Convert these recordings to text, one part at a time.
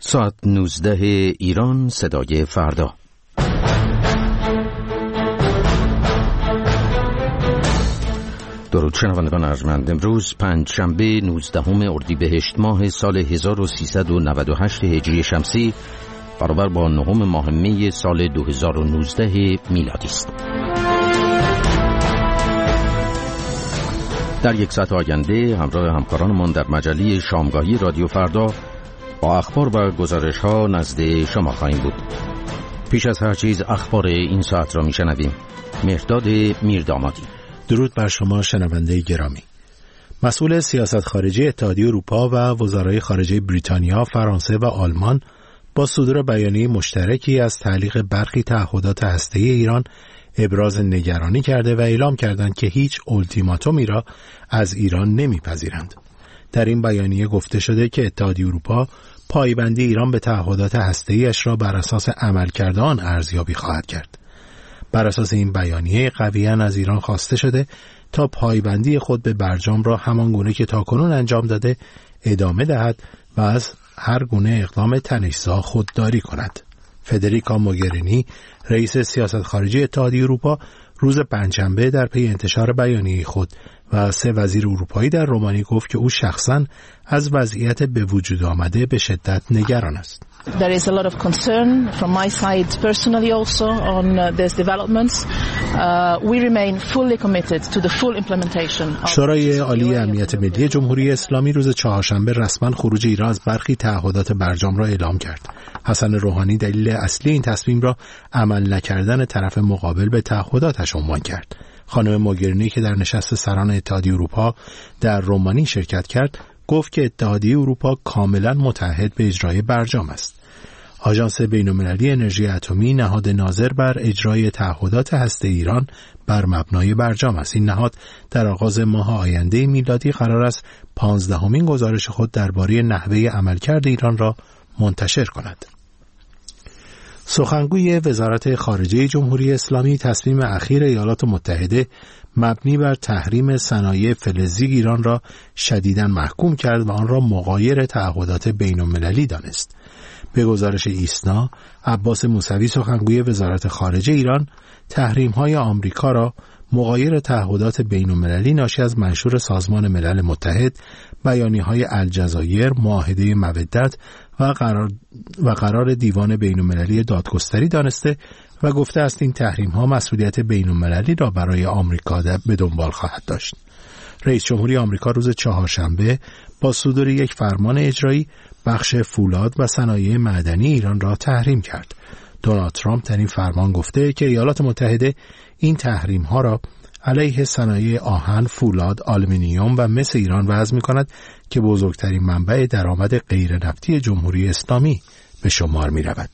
ساعت 19 ایران، صدای فردا. درود شنوندگان ارجمند. امروز پنجشنبه 19 اردیبهشت ماه سال 1398 هجری شمسی برابر با 9 ماه می سال 2019 میلادی است. در یک ساعت آینده همراه همکارانمان در مجله شامگاهی رادیو فردا با اخبار و گزارش‌ها نزد شما خواهیم بود. پیش از هر چیز اخبار این ساعت را میشنویم. مهرداد میردامادی. درود بر شما شنونده گرامی. مسئول سیاست خارجی اتحادیه اروپا و وزرای خارجه بریتانیا، فرانسه و آلمان با صدور بیانیه مشترکی از تعلیق برخی تعهدات هسته‌ای ایران ابراز نگرانی کرده و اعلام کردند که هیچ اولتیماتومی را از ایران نمیپذیرند. در این بیانیه گفته شده که اتحادیه اروپا پایبندی ایران به تعهدات هسته‌ای‌اش را بر اساس عملکرد آن ارزیابی خواهد کرد. بر اساس این بیانیه قویاً از ایران خواسته شده تا پایبندی خود به برجام را همان گونه که تاکنون انجام داده ادامه دهد و از هر گونه اقدام تنش‌زا خودداری کند. فدریکا موگرینی، رئیس سیاست خارجی اتحادیه اروپا، روز پنجشنبه در پی انتشار بیانیه خود و 3 وزیر اروپایی در رومانی گفت که او شخصاً از وضعیت به وجود آمده به شدت نگران است. There is a lot of concern from my side personally also on these developments. We remain fully committed to the full implementation. شورای عالی امنیت ملی جمهوری اسلامی روز چهارشنبه رسما خروج ایران از برخی تعهدات برجام را اعلام کرد. حسن روحانی دلیل اصلی این تصمیم را عمل نکردن طرف مقابل به تعهداتش عنوان کرد. خانم موگرینی که در نشست سران اتحادیه اروپا در رومانی شرکت کرد، گفت که اتحادیه اروپا کاملا متعهد به اجرای برجام است. آژانس بین‌المللی انرژی اتمی نهاد ناظر بر اجرای تعهدات هسته ایران بر مبنای برجام است. این نهاد در آغاز ماه آینده میلادی قرار است 15مین گزارش خود درباره نحوه عملکرد ایران را منتشر کند. سخنگوی وزارت خارجه جمهوری اسلامی تصمیم اخیر ایالات متحده مبنی بر تحریم صنایع فلزی ایران را شدیداً محکوم کرد و آن را مغایر تعهدات بین‌المللی دانست. به گزارش ایسنا، عباس موسوی سخنگوی وزارت خارجه ایران تحریم‌های آمریکا را مغایر تعهدات بین‌المللی ناشی از منشور سازمان ملل متحد، بیانیه‌های الجزایر، معاهده مودت و قرار دیوان بین‌المللی دادگستری دانسته و گفته است این تحریم‌ها مسئولیت بین‌المللی را برای آمریکا به دنبال خواهد داشت. رئیس جمهوری آمریکا روز چهارشنبه با صدور یک فرمان اجرایی بخش فولاد و صنایع معدنی ایران را تحریم کرد. دونالد ترامپ در این فرمان گفته که ایالات متحده این تحریم‌ها را علیه صنایع آهن، فولاد، آلومینیوم و مس ایران وضع می‌کند که بزرگترین منبع درآمد غیر نفتی جمهوری اسلامی به شمار می‌رود.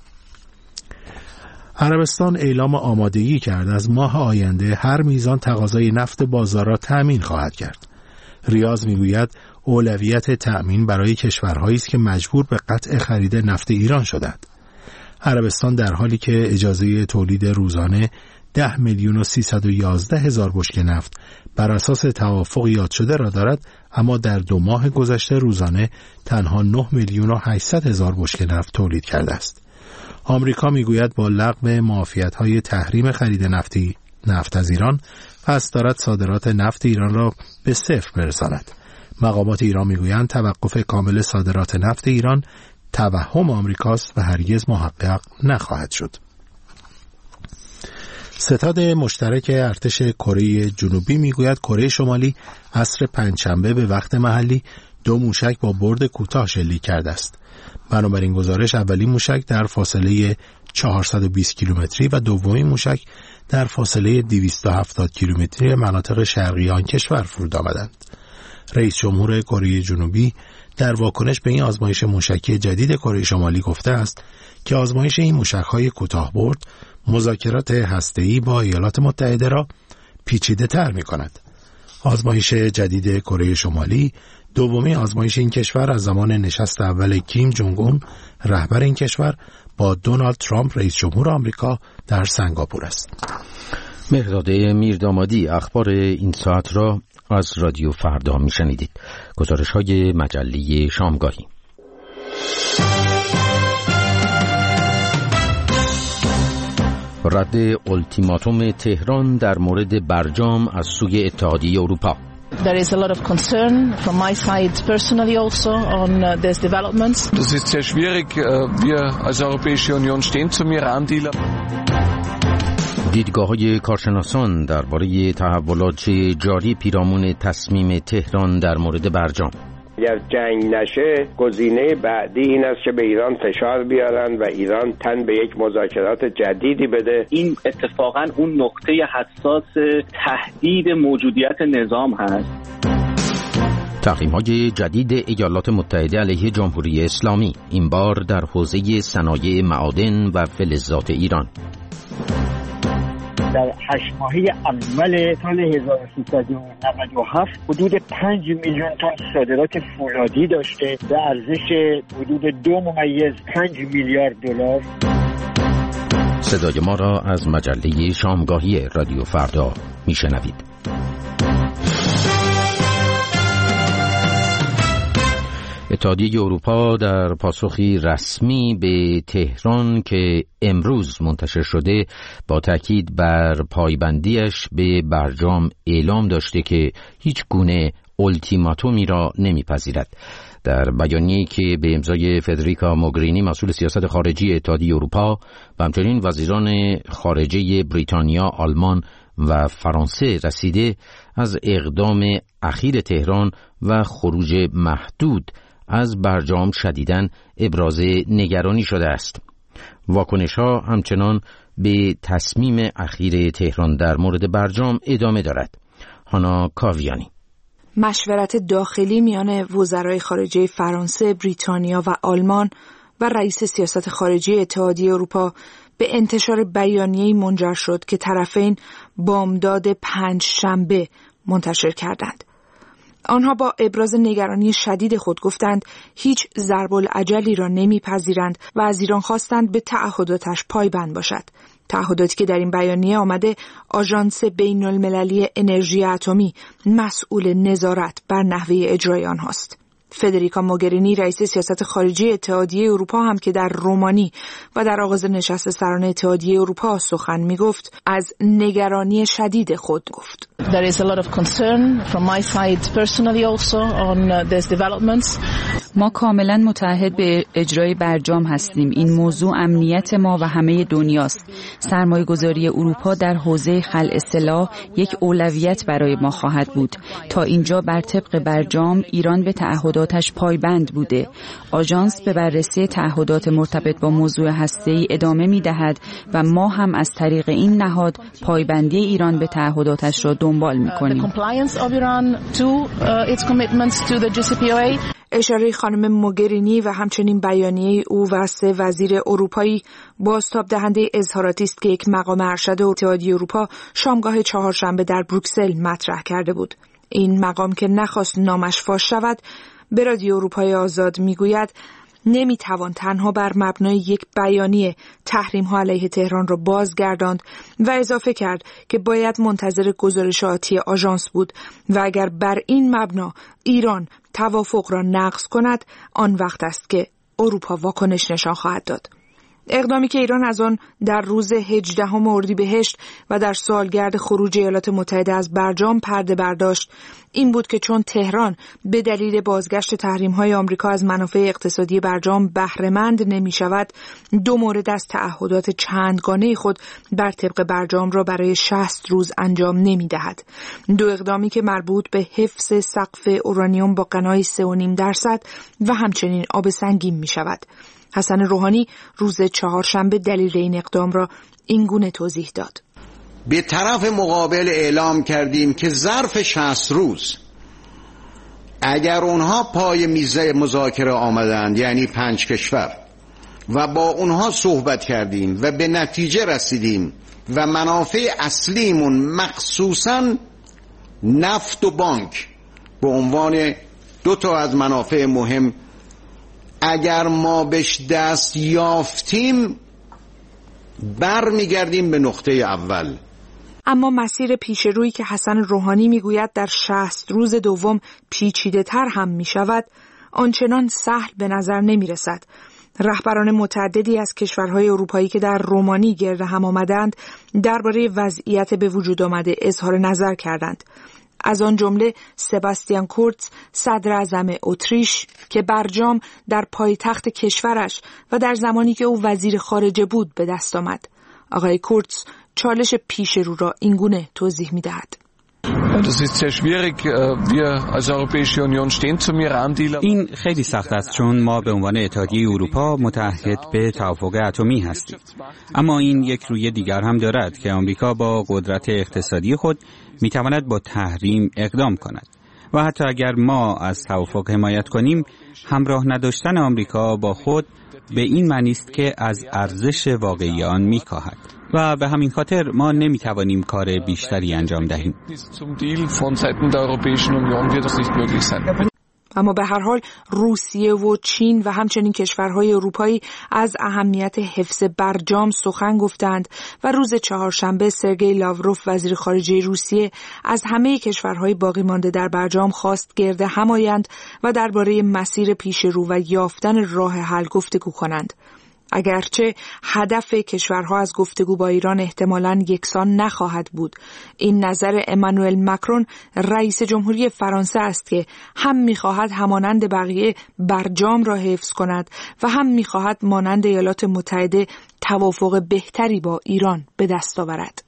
عربستان اعلام آمادگی کرد از ماه آینده هر میزان تقاضای نفت بازار را تأمین خواهد کرد. ریاض میگوید اولویت تأمین برای کشورهایی است که مجبور به قطع خرید نفت ایران شدند. عربستان در حالی که اجازه تولید روزانه 10,311,000 بشکه نفت بر اساس توافق یاد شده را دارد، اما در 2 ماه گذشته روزانه تنها 9,800,000 بشکه نفت تولید کرده است. آمریکا میگوید با لغو معافیت‌های تحریم خرید نفت از ایران قصد دارد صادرات نفت ایران را به 0 برساند. مقامات ایران میگویند توقف کامل صادرات نفت ایران توهم آمریکاست و هرگز محقق نخواهد شد. ستاد مشترک ارتش کره جنوبی میگوید کره شمالی عصر پنجشنبه به وقت محلی 2 موشک با برد کوتاه شلیک کرده است. بنابراین گزارش اولین موشک در فاصله 420 کیلومتری و دومین موشک در فاصله 270 کیلومتری مناطق شرقی آن کشور فرود آمدند. رئیس جمهور کره جنوبی در واکنش به این آزمایش موشکی جدید کره شمالی گفته است که آزمایش این موشک‌های کوتاه برد مذاکرات هسته‌ای با ایالات متحده را پیچیده‌تر می‌کند. آزمایش جدید کره شمالی دومین آزمایش این کشور از زمان نشست اول کیم جونگ اون رهبر این کشور با دونالد ترامپ رئیس جمهور آمریکا در سنگاپور است. مهرداد میردامادی اخبار این ساعت را از رادیو فردا میشنیدید. گزارش‌های مجله شامگاهی. رد اولتیماتوم تهران در مورد برجام از سوی اتحادیه اروپا. There is a lot of concern from my side personally also on these developments. Das ist sehr schwierig. Wir als Europäische Union stehen zum Iran-Deal. دیدگاه‌های کارشناسان درباره تحولات جاری پیرامون تصمیم تهران در مورد برجام. اگر جنگ نشه گزینه بعدی این است که به ایران فشار بیارن و ایران تن به یک مذاکرات جدیدی بده. این اتفاقا اون نقطه حساس تهدید موجودیت نظام هست. تحریم‌های جدید ایالات متحده علیه جمهوری اسلامی، این بار در حوزه صنایع معادن و فلزات ایران. در 8 ماهه اول سال 1397 حدود 5 میلیون تن صادرات فولادی داشته به ارزش حدود 2.5 میلیارد دلار. صدای ما را از مجله شامگاهی رادیو فردا میشنوید. اتحادیه اروپا در پاسخی رسمی به تهران که امروز منتشر شده با تاکید بر پایبندیش به برجام اعلام داشته که هیچ گونه اولتیماتومی را نمیپذیرد. در بیانیه‌ای که به امضای فدریکا موگرینی مسئول سیاست خارجی اتحادیه اروپا و همچنین وزیران خارجه بریتانیا، آلمان و فرانسه رسیده، از اقدام اخیر تهران و خروج محدود از برجام شدیداً ابراز نگرانی شده است. واکنش‌ها همچنان به تصمیم اخیر تهران در مورد برجام ادامه دارد. هانا کاویانی. مشورت داخلی میان وزرای خارجه فرانسه، بریتانیا و آلمان و رئیس سیاست خارجی اتحادیه اروپا به انتشار بیانیه‌ای منجر شد که طرفین بامداد 5 شنبه منتشر کردند. آنها با ابراز نگرانی شدید خود گفتند هیچ ضرب العجلی را نمیپذیرند و از ایران خواستند به تعهداتش پایبند باشد. تعهداتی که در این بیانیه آمده آژانس بین‌المللی انرژی اتمی مسئول نظارت بر نحوه اجرای آنهاست. فدریکا موگرینی رئیس سیاست خارجی اتحادیه اروپا هم که در رومانی و در آغاز نشست سران اتحادیه اروپا سخن میگفت از نگرانی شدید خود گفت. There is a lot of concern from my side personally also on these developments. ما کاملا متعهد به اجرای برجام هستیم. این موضوع امنیت ما و همه دنیاست. سرمایه‌گذاری اروپا در حوزه خلع سلاح یک اولویت برای ما خواهد بود. تا اینجا بر طبق برجام ایران به تعهداتش پایبند بوده. آژانس به بررسی تعهدات مرتبط با موضوع هسته‌ای ادامه می‌دهد و ما هم از طریق این نهاد پایبندی ایران به تعهداتش را دنبال می‌کنیم. اشاره خانم موگرینی و همچنین بیانیه او و 3 وزیر اروپایی بازتاب دهنده اظهاراتی است که یک مقام ارشد اتحادیه اروپا شامگاه 4 شنبه در بروکسل مطرح کرده بود. این مقام که نخواست نامش فاش شود به رادیو اروپای آزاد میگوید نمیتوان تنها بر مبنای یک بیانیه تحریم‌ها علیه تهران را بازگرداند و اضافه کرد که باید منتظر گزارش آتی آژانس بود و اگر بر این مبنا ایران توافق را نقض کند آن وقت است که اروپا واکنش نشان خواهد داد. اقدامی که ایران از آن در روز 18 اردیبهشت و در سالگرد خروج ایالات متحده از برجام پرده برداشت این بود که چون تهران به دلیل بازگشت تحریم‌های آمریکا از منافع اقتصادی برجام بهره‌مند نمی‌شود، 2 مورد از تعهدات چندگانه خود بر طبق برجام را برای 60 روز انجام نمی‌دهد. 2 اقدامی که مربوط به حفظ سقف اورانیوم با غنای 3.5% و همچنین آب سنگین می‌شود. حسن روحانی روز 4 شنبه دلیل این اقدام را اینگونه توضیح داد. به طرف مقابل اعلام کردیم که ظرف 60 روز اگر اونها پای میز مذاکره آمدند، یعنی 5 کشور، و با اونها صحبت کردیم و به نتیجه رسیدیم و منافع اصلیمون مخصوصاً نفت و بانک به عنوان 2 تا از منافع مهم اگر ما بهش دست یافتیم برمیگردیم به نقطه اول. اما مسیر پیش روی که حسن روحانی میگوید در 60 روز دوم پیچیده تر هم می شود آنچنان سهل به نظر نمی رسد. رهبران متعددی از کشورهای اروپایی که در رومانی گرد هم آمدند درباره وضعیت به وجود آمده اظهار نظر کردند. از آن جمله سباستیان کورتز صدر اعظم اتریش که برجام در پایتخت کشورش و در زمانی که او وزیر خارجه بود به دست آمد. آقای کورتز چالش پیش رو را اینگونه توضیح می‌دهد. این خیلی سخت است چون ما به عنوان اتحادیه اروپا متعهد به توافق اتمی هستیم. اما این یک روی دیگر هم دارد که آمریکا با قدرت اقتصادی خود میتواند با تحریم اقدام کند و حتی اگر ما از توافق حمایت کنیم، همراه نداشتن آمریکا با خود به این معنی است که از ارزش واقعی آن میکاهد و به همین خاطر ما نمیتوانیم کار بیشتری انجام دهیم. اما به هر حال روسیه و چین و همچنین کشورهای اروپایی از اهمیت حفظ برجام سخن گفتند و روز چهارشنبه سرگئی لاوروف وزیر خارجه روسیه از همه کشورهای باقی مانده در برجام خواست گرد هم آیند و درباره مسیر پیش رو و یافتن راه حل گفتگو کنند. اگرچه هدف کشورها از گفتگو با ایران احتمالاً یکسان نخواهد بود. این نظر امانوئل مکرون رئیس جمهوری فرانسه است که هم می‌خواهد همانند بقیه برجام را حفظ کند و هم می‌خواهد مانند ایالات متحده توافق بهتری با ایران به دست آورد.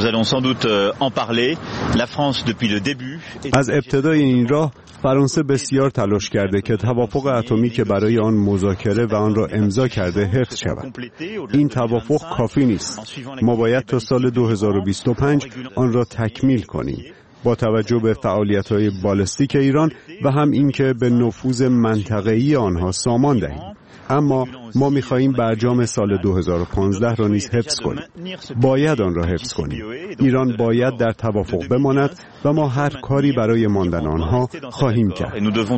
از ابتدای این راه فرانسه بسیار تلاش کرده که توافق اتمی که برای آن مذاکره و آن را امضا کرده حفظ شود. این توافق کافی نیست. ما باید تا سال 2025 آن را تکمیل کنیم. با توجه به فعالیت‌های بالستیک ایران و هم اینکه به نفوذ منطقه‌ای آنها سامان دهیم. اما ما می‌خواهیم برجام سال 2015 را نیز حفظ کنیم. باید آن را حفظ کنیم. ایران باید در توافق بماند و ما هر کاری برای ماندن آنها خواهیم کرد.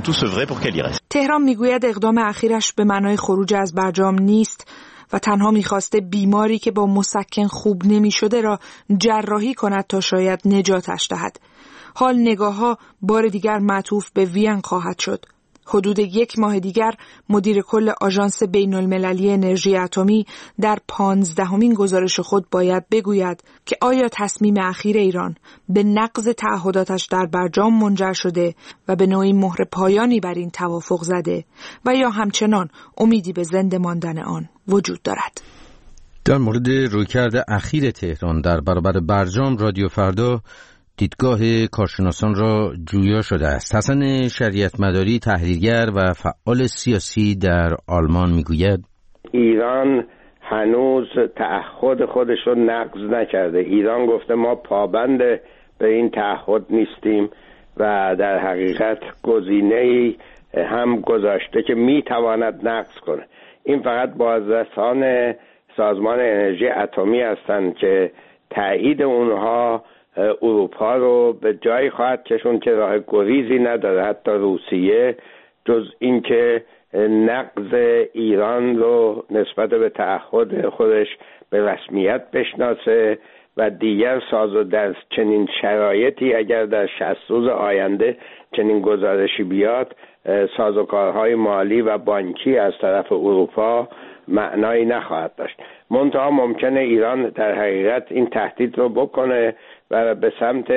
تهران میگوید اقدام اخیرش به معنای خروج از برجام نیست و تنها می‌خواسته بیماری که با مسکن خوب نمی‌شده را جراحی کند تا شاید نجاتش دهد. حال نگاه‌ها بار دیگر معطوف به وین خواهد شد. حدود 1 ماه دیگر مدیر کل آژانس بین‌المللی انرژی اتمی در 15مین گزارش خود باید بگوید که آیا تصمیم اخیر ایران به نقض تعهداتش در برجام منجر شده و به نوعی مهر پایانی بر این توافق زده و یا همچنان امیدی به زنده ماندن آن وجود دارد. در مورد رویکرد اخیر تهران در برابر برجام رادیو فردا دیدگاه کارشناسان را جویا شده است. حسن شریعت مداری تحلیلگر و فعال سیاسی در آلمان میگوید ایران هنوز تعهد خودش رو نقض نکرده. ایران گفته ما پابند به این تعهد نیستیم و در حقیقت گزینه‌ای هم گذاشته که میتواند نقض کنه. این فقط بازرسان سازمان انرژی اتمی هستند که تایید اونها اروپا رو به جایی خواهد کشوند که راه گریزی نداره، حتی روسیه، جز اینکه نقض ایران رو نسبت به تعهد خودش به رسمیت بشناسه و دیگر در چنین شرایطی اگر در 60 روز آینده چنین گزارشی بیاد، سازوکارهای مالی و بانکی از طرف اروپا معنایی نخواهد داشت. منتها ممکنه ایران در حقیقت این تهدید رو بکنه و به سمت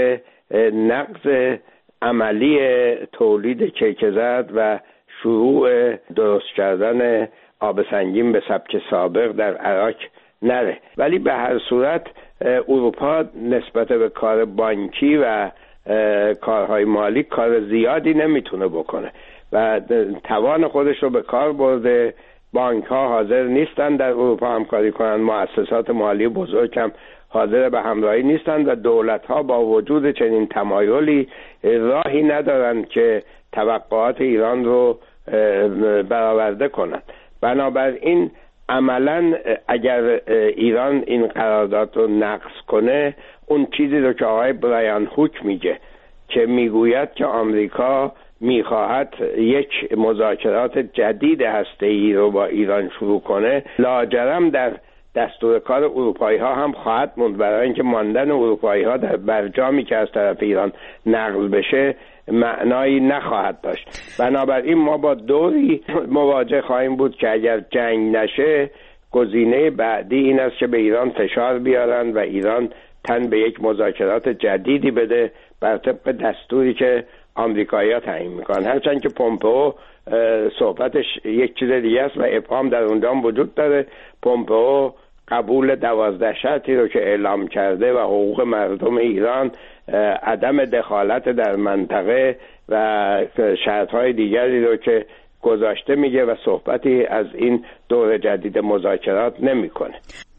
نقض عملی تولید کیکزد و شروع درست کردن آب سنگین به سبک سابق در عراق نره. ولی به هر صورت اروپا نسبت به کار بانکی و کارهای مالی کار زیادی نمیتونه بکنه و توان خودش رو به کار برده. بانک ها حاضر نیستن در اروپا همکاری کنند، مؤسسات مالی بزرگ هم حاضر به همراهی نیستند و دولت ها با وجود چنین تمایلی راهی ندارند که توقعات ایران رو برآورده کنند. بنابراین عملا اگر ایران این قرارداد رو نقض کنه، اون چیزی رو که آقای برایان هوک میگه که میگوید که آمریکا میخواهد یک مذاکرات جدید هسته‌ای رو با ایران شروع کنه، لاجرم در دستور کار اروپایی ها هم خواهد موند، برای اینکه ماندن اروپایی ها در برجامی که از طرف ایران نقض بشه معنایی نخواهد داشت. بنابراین ما با دوری مواجه خواهیم بود که اگر جنگ نشه گزینه بعدی این است که به ایران فشار بیارن و ایران تن به یک مذاکرات جدیدی بده بر طبق دستوری که آمریکایی‌ها تعیین میکنن. هرچند که پومپئو صحبتش یک چیز دیگه است و ابهام در اونجا وجود داره. پومپئو قبول 12 شرطی رو که اعلام کرده و حقوق مردم ایران، عدم دخالت در منطقه و شرط‌های دیگری رو که گذاشته میگه و صحبتی از این دور جدید مذاکرات نمیکنه.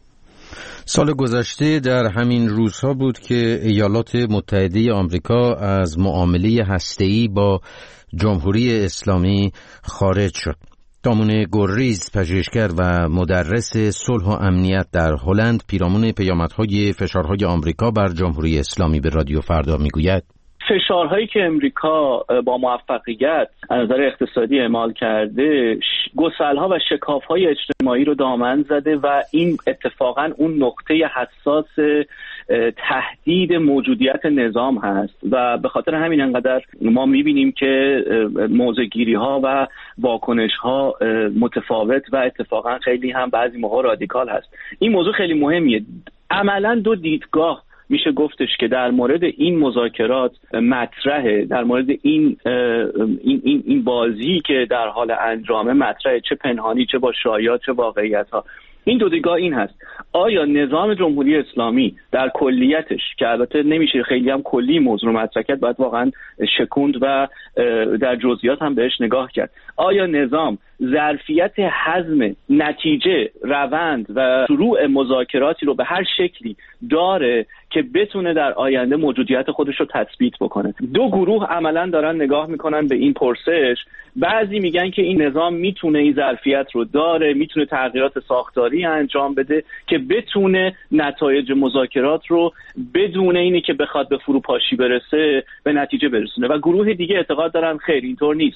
سال گذشته در همین روزها بود که ایالات متحده آمریکا از معامله هسته‌ای با جمهوری اسلامی خارج شد. دامون گریز، پژوهشگر و مدرس صلح و امنیت در هلند، پیرامون پیامدهای فشارهای آمریکا بر جمهوری اسلامی به رادیو فردا میگوید: فشارهایی که امریکا با موفقیت از نظر اقتصادی اعمال کرده گسل‌ها و شکاف‌های اجتماعی رو دامن زده و این اتفاقاً اون نقطه حساس تهدید موجودیت نظام هست و به خاطر همین انقدر ما می‌بینیم که موضع‌گیری‌ها و واکنش‌ها متفاوت و اتفاقاً خیلی هم بعضی موقع رادیکال هست. این موضوع خیلی مهمیه. عملاً دو دیدگاه میشه گفتش که در مورد این مذاکرات مطرحه، در مورد این بازی که در حال انجامه مطرحه، چه پنهانی چه با شایعات چه واقعیت ها. این دو دیدگاه این هست: آیا نظام جمهوری اسلامی در کلیتش، که البته نمیشه خیلی هم کلی موضوع رو مطرح کرد، باید واقعا شکوند و در جزئیات هم بهش نگاه کرد، آیا نظام ظرفیت هضم نتیجه، روند و شروع مذاکراتی رو به هر شکلی داره که بتونه در آینده موجودیت خودش رو تثبیت بکنه؟ دو گروه عملا دارن نگاه میکنن به این پرسش. بعضی میگن که این نظام میتونه این ظرفیت رو داره، میتونه تغییرات ساختاری انجام بده که بتونه نتایج مذاکرات رو بدون اینی که بخواد به فروپاشی برسه به نتیجه برسونه. و گروه دیگه اعتقاد دارن خیر، اینطور نیست.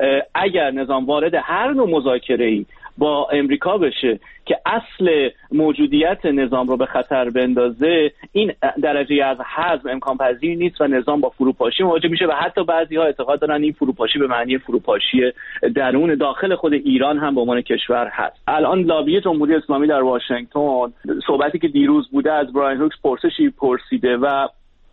اگر نظام وارد هر نوع مذاکره‌ای با امریکا بشه که اصل موجودیت نظام رو به خطر بندازه، این درجه از حزم امکان پذیر نیست و نظام با فروپاشی مواجه میشه و حتی بعضی‌ها اعتقاد دارن این فروپاشی به معنی فروپاشی درون داخل خود ایران هم به عنوان کشور هست. الان لابی جمهوری اسلامی در واشنگتن صحبتی که دیروز بوده از براین هوکس پرسشی پرسیده و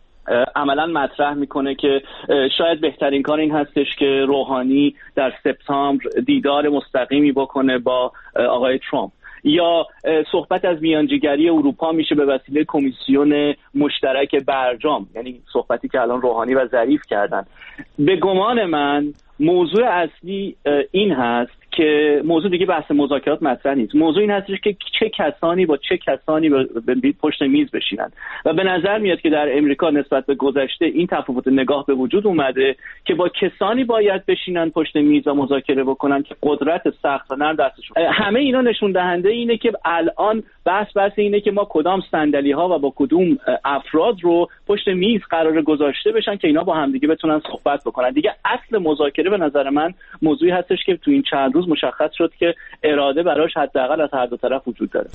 عملا مطرح میکنه که شاید بهترین کار این هستش که روحانی در سپتامبر دیدار مستقیمی بکنه با آقای ترامپ، یا صحبت از میانجیگری اروپا میشه به وسیله کمیسیون مشترک برجام، یعنی صحبتی که الان روحانی و ظریف کردن. به گمان من موضوع اصلی این هست که موضوع دیگه بحث مذاکرات مطرح نیست. موضوع این هستش که چه کسانی با چه کسانی به پشت میز بشینن و به نظر میاد که در امریکا نسبت به گذشته این تفاوت نگاه به وجود اومده که با کسانی باید بشینن پشت میز و مذاکره بکنن که قدرت سخت و نرم دستشون. همه اینا نشون دهنده اینه که الان بحث اینه که ما کدام صندلی ها و با کدوم افراد رو پشت میز قرار گذاشته بشن که اینا با همدیگه بتونن صحبت بکنن. دیگه اصل مذاکره به نظر من موضوعی هستش که تو این چند روز مشخص شد که اراده براش حداقل از هر دو طرف وجود داره.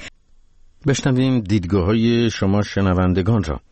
بشنویم دیدگاه‌های شما شنوندگان را.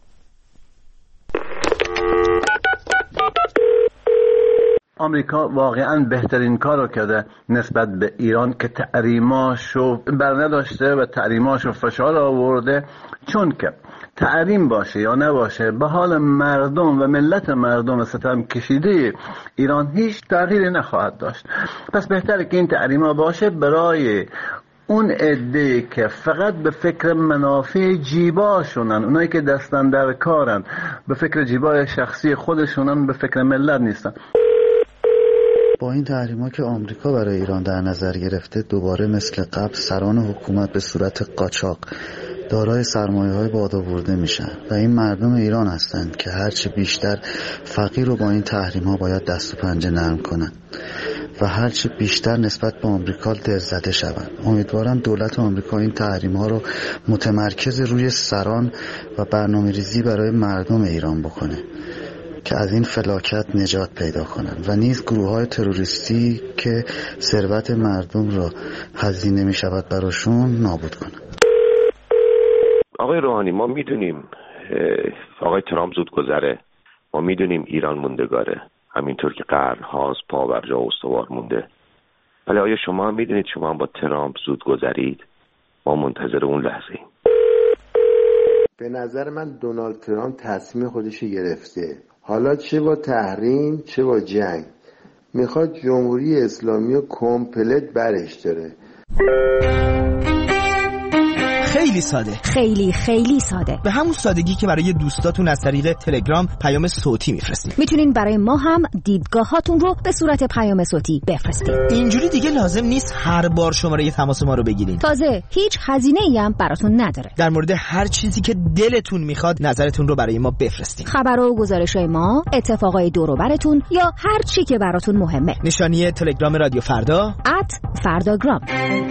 آمریکا واقعا بهترین کار رو کرده نسبت به ایران که تحریماشو برنداشته و تحریماشو فشار آورده، چون که تحریم باشه یا نباشه به حال مردم و ملت مردم ستم کشیده ایران هیچ تغییری نخواهد داشت. پس بهتره که این تحریما باشه برای اون عده که فقط به فکر منافع جیباشونن، اونایی که دستن در کارن، به فکر جیبای شخصی خودشونن، به فکر ملت نیستن. با این تحریما که آمریکا برای ایران در نظر گرفته، دوباره مثل قبل سران حکومت به صورت قاچاق دارای سرمایه‌های بادآورده میشن و این مردم ایران هستند که هرچه بیشتر فقیر رو با این تحریم‌ها باید دست و پنجه نرم کنن و هرچه بیشتر نسبت به آمریکا درزده شوند. امیدوارم دولت آمریکا این تحریم‌ها رو متمرکز روی سران و برنامه‌ریزی برای مردم ایران بکنه که از این فلاکت نجات پیدا کنن و نیز گروه‌های تروریستی که ثروت مردم را هزینه می‌شود براشون نابود کنن. آقای روحانی، ما میدونیم آقای ترامپ زود گذره، ما میدونیم ایران موندگاره، همینطور که قرن‌هاست پا بر جا استوار مونده. ولی آیا شما هم میدونید شما هم با ترامپ زود گذرید؟ ما منتظر اون لحظه ایم. به نظر من دونالد ترامپ تصمیم خودش گرفته. حالا چه با تحریم چه با جنگ میخواد جمهوری اسلامی رو کامپلت برش داره. خیلی ساده، خیلی ساده، به همون سادگی که برای دوستاتون از طریق تلگرام پیام صوتی میفرستین. میتونین برای ما هم دیدگاهاتون رو به صورت پیام صوتی بفرستین. اینجوری دیگه لازم نیست هر بار شماره تماس ما رو بگیرین. تازه هیچ هزینه‌ای هم براتون نداره. در مورد هر چیزی که دلتون میخواد نظرتون رو برای ما بفرستین. خبر و گزارش‌های ما، اتفاقای دور و براتون یا هر چی که براتون مهمه. نشانی تلگرام رادیو فردا @فرداگرام.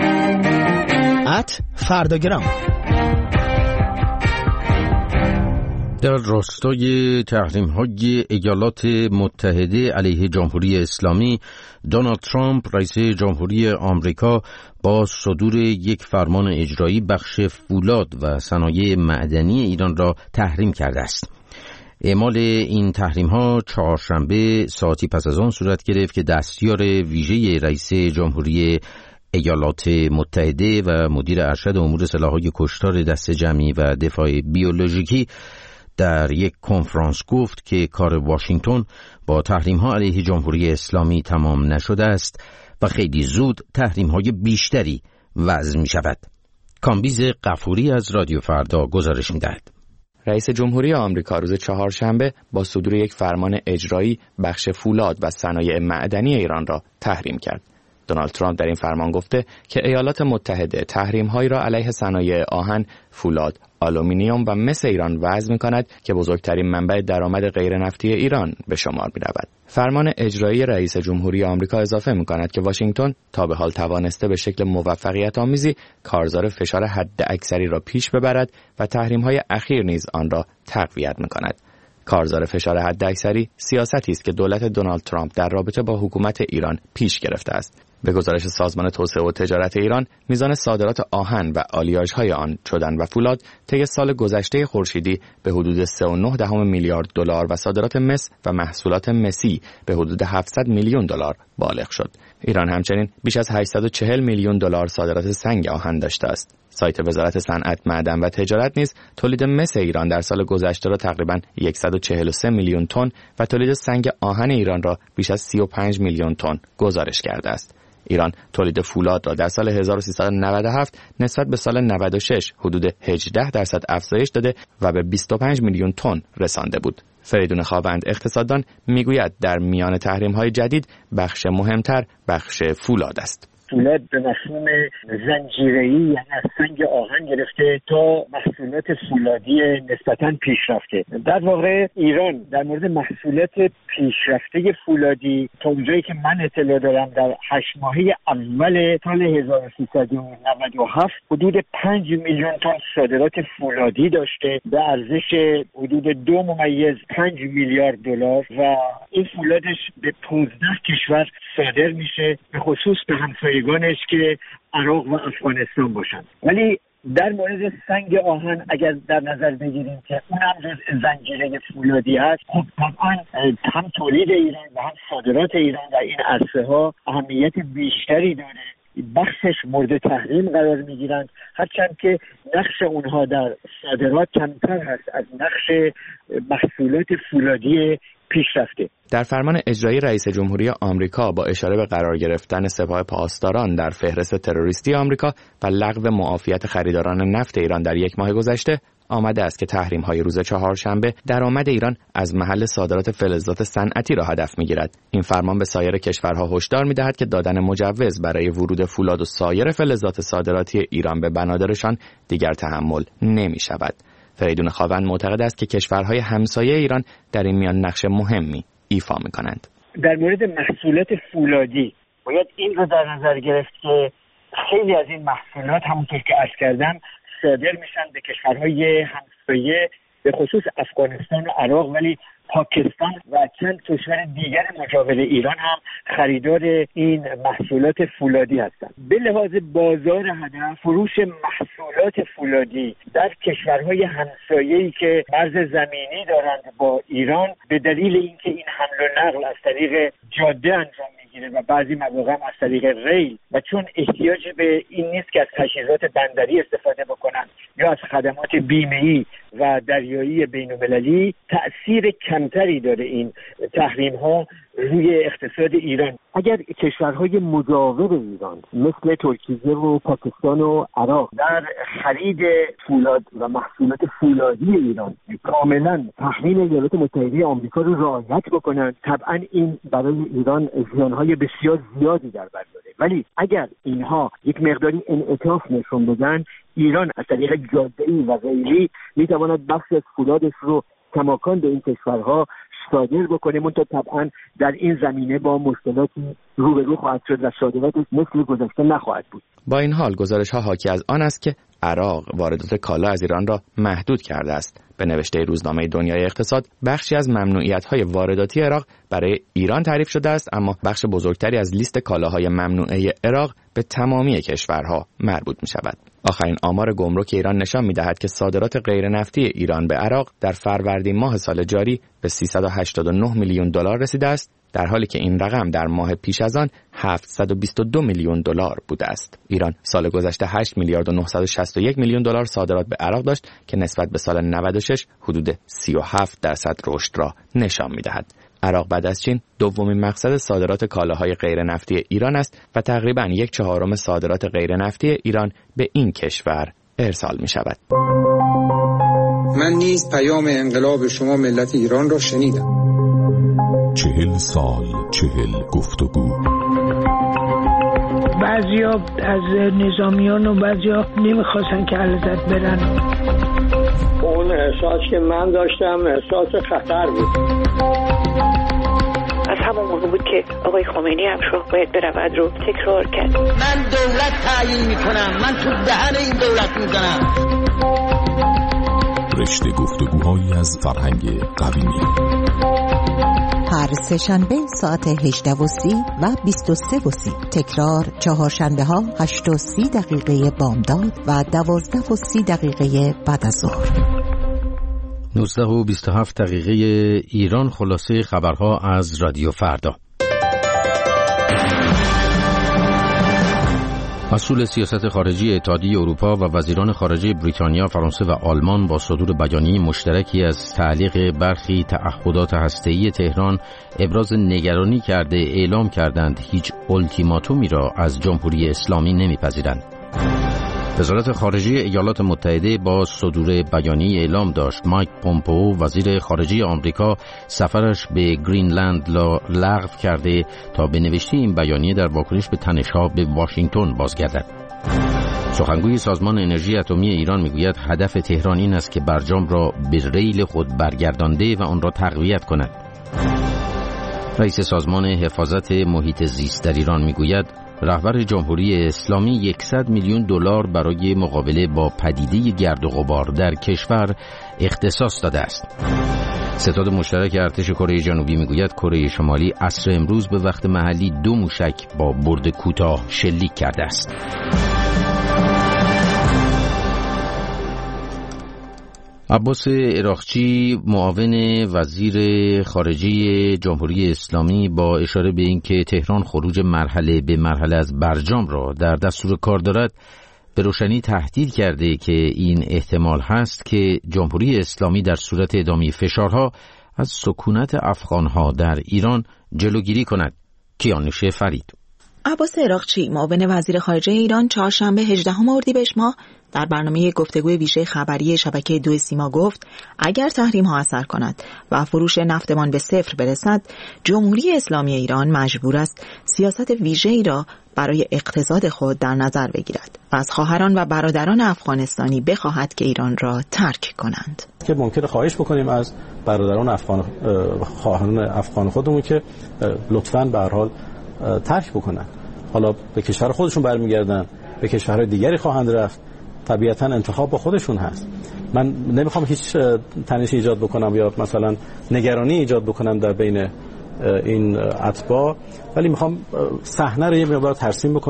فرداگرام. در راستای تحریم‌های ایالات متحده علیه جمهوری اسلامی، دونالد ترامپ رئیس جمهوری آمریکا با صدور یک فرمان اجرایی بخش فولاد و صنایع معدنی ایران را تحریم کرده است. اعمال این تحریم‌ها چهارشنبه ساعتی پس از آن صورت گرفت که دستیار ویژه رئیس جمهوری ایالات متحده و مدیر ارشد امور سلاح‌های کشتار دسته جمعی و دفاع بیولوژیکی در یک کنفرانس گفت که کار واشنگتن با تحریم‌ها علیه جمهوری اسلامی تمام نشده است و خیلی زود تحریم‌های بیشتری وضع می‌شود. کامبیز غفوری از رادیو فردا گزارش می‌دهد. رئیس جمهوری آمریکا روز چهارشنبه با صدور یک فرمان اجرایی بخش فولاد و صنایع معدنی ایران را تحریم کرد. دونالد ترامپ در این فرمان گفته که ایالات متحده تحریم‌هایی را علیه صنایع آهن، فولاد، آلومینیوم و مس ایران وضع می‌کند که بزرگترین منبع درآمد غیرنفتی ایران به شمار می‌رود. فرمان اجرایی رئیس جمهوری آمریکا اضافه می‌کند که واشنگتن تا به حال توانسته به شکل موفقیت‌آمیزی کارزار فشار حداکثری را پیش ببرد و تحریم‌های اخیر نیز آن را تقویت می‌کند. کارزار فشار حداکثری سیاستی است که دولت دونالد ترامپ در رابطه با حکومت ایران پیش گرفته است. به گزارش سازمان توسعه و تجارت ایران، میزان صادرات آهن و آلیاژهای آن چدن و فولاد طی سال گذشته خورشیدی به حدود 3.9 میلیارد دلار و صادرات مس و محصولات مسی به حدود 700 میلیون دلار بالغ شد. ایران همچنین بیش از 840 میلیون دلار صادرات سنگ آهن داشته است. سایت وزارت صنعت، معدن و تجارت نیز تولید مس ایران در سال گذشته را تقریباً 143 میلیون تن و تولید سنگ آهن ایران را بیش از 35 میلیون تن گزارش کرده است. ایران تولید فولاد را در سال 1397 نسبت به سال 96 حدود 18% افزایش داده و به 25 میلیون تن رسانده بود. فریدون خاوند اقتصاددان میگوید در میان تحریم‌های جدید بخش مهمتر بخش فولاد است. فولاد به مفهوم زنجیره‌ای، یعنی از سنگ آهن گرفته تا محصولات فولادی نسبتاً پیشرفته. در واقع ایران در مورد محصولات پیشرفته فولادی تا اونجایی که من اطلاع دارم در 8 ماهه اول سال 1397 حدود 5 میلیون تن صادرات فولادی داشته به ارزش حدود 2.5 میلیارد دلار و این فولادش به 15 کشور صادر میشه، به خصوص به همسایگانش که عراق و افغانستان باشند. ولی در مورد سنگ آهن اگر در نظر بگیریم که اونم جز زنجیره فولادی هست، خب طبعا هم تولید ایران و هم صادرات ایران در این عرصه ها اهمیت بیشتری داره. بخشش مورد تحریم قرار میگیرند، هرچند که نقش اونها در صادرات کمتر هست از نقش محصولات فولادی پیشرفته. در فرمان اجرایی رئیس جمهوری آمریکا با اشاره به قرار گرفتن سپاه پاسداران در فهرست تروریستی آمریکا و لغو معافیت خریداران نفت ایران در یک ماه گذشته، آمده است که تحریم‌های روز چهارشنبه درآمد ایران از محل صادرات فلزات صنعتی را هدف می‌گیرد. این فرمان به سایر کشورها هشدار می‌دهد که دادن مجوز برای ورود فولاد و سایر فلزات صادراتی ایران به بنادرشان دیگر تحمل نمی‌شود. فریدون خاوند معتقد است که کشورهای همسایه ایران در این میان نقش مهمی ایفا می‌کنند. در مورد محصولات فولادی باید این رو در نظر گرفت که خیلی از این محصولات همونطور که عرض کردم صادر میشن به کشورهای همسایه، به خصوص افغانستان و عراق، ولی پاکستان و چند کشور دیگر مجاور ایران هم خریدار این محصولات فولادی هستند. به لحاظ بازار هدف، فروش محصولات محصولات فولادی در کشورهای همسایه‌ای که مرز زمینی دارند با ایران به دلیل اینکه این حمل و نقل از طریق جاده انجام میگیره و بعضی مواقع از طریق ریل و چون احتیاجی به این نیست که از تجهیزات بندری استفاده بکنن یا از خدمات بیمه‌ای و دریایی بین‌المللی، تأثیر کمتری داره این تحریم ها روی اقتصاد ایران. اگر کشورهای مجاور ایران مثل ترکیه و پاکستان و عراق در خرید فولاد و محصولات فولادی ایران کاملا تحریم ایالات متحده آمریکا رو رعایت بکنن، طبعا این برای ایران زیانهای بسیار زیادی در بر داره. ولی اگر اینها یک مقداری انعطاف نشون بدن، ایران از طریق جاده‌ای و ریلی میتواند بخش از فولادش رو کماکان به این کشورها صادر بکنه، منتها طبعا در این زمینه با مشکلاتی روبرو خواهد شد و صادراتش مثل گذشته نخواهد بود. با این حال گزارش‌ها حاکی از آن است که عراق واردات کالا از ایران را محدود کرده است. به نوشته روزنامه دنیای اقتصاد، بخشی از ممنوعیت‌های وارداتی عراق برای ایران تعریف شده است، اما بخش بزرگتری از لیست کالاهای ممنوعه عراق به تمامی کشورها مربوط می‌شود. آخرین آمار گمرک ایران نشان می‌دهد که صادرات غیر نفتی ایران به عراق در فروردین ماه سال جاری به 389 میلیون دلار رسیده است، در حالی که این رقم در ماه پیش از آن 722 میلیون دلار بوده است. ایران سال گذشته 8 میلیارد و 961 میلیون دلار صادرات به عراق داشت که نسبت به سال 96 حدود 37% رشد را نشان می‌دهد. عراق بعد از چین دومین مقصد صادرات کالاهای غیر نفتی ایران است و تقریباً 1/4 صادرات غیر نفتی ایران به این کشور ارسال می‌شود. من نیز پیام انقلاب شما ملت ایران را شنیدم. 40 سال 40 گفتگو. بعضیا از نظامیان و بعضیا نمیخواستن که علازت برن. اون احساس که من داشتم احساس خطر بود. از همون موقع بود که آقای خمینی هم شاه باید برود رو تکرار کرد. من دولت تعیین میکنم، من تو دهن این دولت میزنم. رشته گفتگوهایی از فرهنگ قویمی. هر سه‌شنبه ساعت 18:30 و 23:30. تکرار چهارشنبه ها 8:30 بامداد و 12:30 بعد از ظهر. 19:27 ایران. خلاصه خبرها از رادیو فردا. مسئول سیاست خارجی اتحادیه اروپا و وزیران خارجه بریتانیا، فرانسه و آلمان با صدور بیانیه مشترکی از تعلیق برخی تعهدات هسته‌ای تهران ابراز نگرانی کرده اعلام کردند هیچ التیماتومی را از جمهوری اسلامی نمیپذیرند. وزارت خارجه ایالات متحده با صدور بیانیه اعلام داشت مایک پومپئو، وزیر خارجه آمریکا، سفرش به گرینلند لغو کرده تا به نوشته این بیانیه در واکنش به تنش‌ها به واشنگتن بازگردد. سخنگوی سازمان انرژی اتمی ایران میگوید هدف تهران این است که برجام را به ریل خود برگردانده و آن را تقویت کند. رئیس سازمان حفاظت محیط زیست در ایران میگوید رهبر جمهوری اسلامی 100 میلیون دلار برای مقابله با پدیده گرد و غبار در کشور اختصاص داده است. ستاد مشترک ارتش کره جنوبی میگوید کره شمالی عصر امروز به وقت محلی 2 موشک با برد کوتاه شلیک کرده است. عباس عراقچی، معاون وزیر خارجه جمهوری اسلامی، با اشاره به اینکه تهران خروج مرحله به مرحله از برجام را در دستور کار دارد، به روشنی تهدید کرده که این احتمال هست که جمهوری اسلامی در صورت ادامه فشارها از سکونت افغانها در ایران جلوگیری کند. کیانوش فرید. عباس عراقچی، معاون وزیر خارجه ایران، چهارشنبه 18 اردیبهشت ماه در برنامه گفتگوی ویژه خبری شبکه 2 سیما گفت اگر تحریم ها اثر کند و فروش نفتمان به صفر برسد، جمهوری اسلامی ایران مجبور است سیاست ویژه‌ای را برای اقتصاد خود در نظر بگیرد و از خواهران و برادران افغانستانی بخواهد که ایران را ترک کنند. که ممکنه خواهش بکنیم از برادران خواهران افغان خودمون که لطفاً به هر حال ترک بکنن. حالا به کشور خودشون برمیگردن، به کشورهای دیگری خواهند رفت، طبیعتاً انتخاب با خودشون هست. من نمیخوام هیچ تنشی ایجاد بکنم یا مثلا نگرانی ایجاد بکنم در بین این اتباع، ولی میخوام صحنه رو یه مقدار ترسیم بکنم.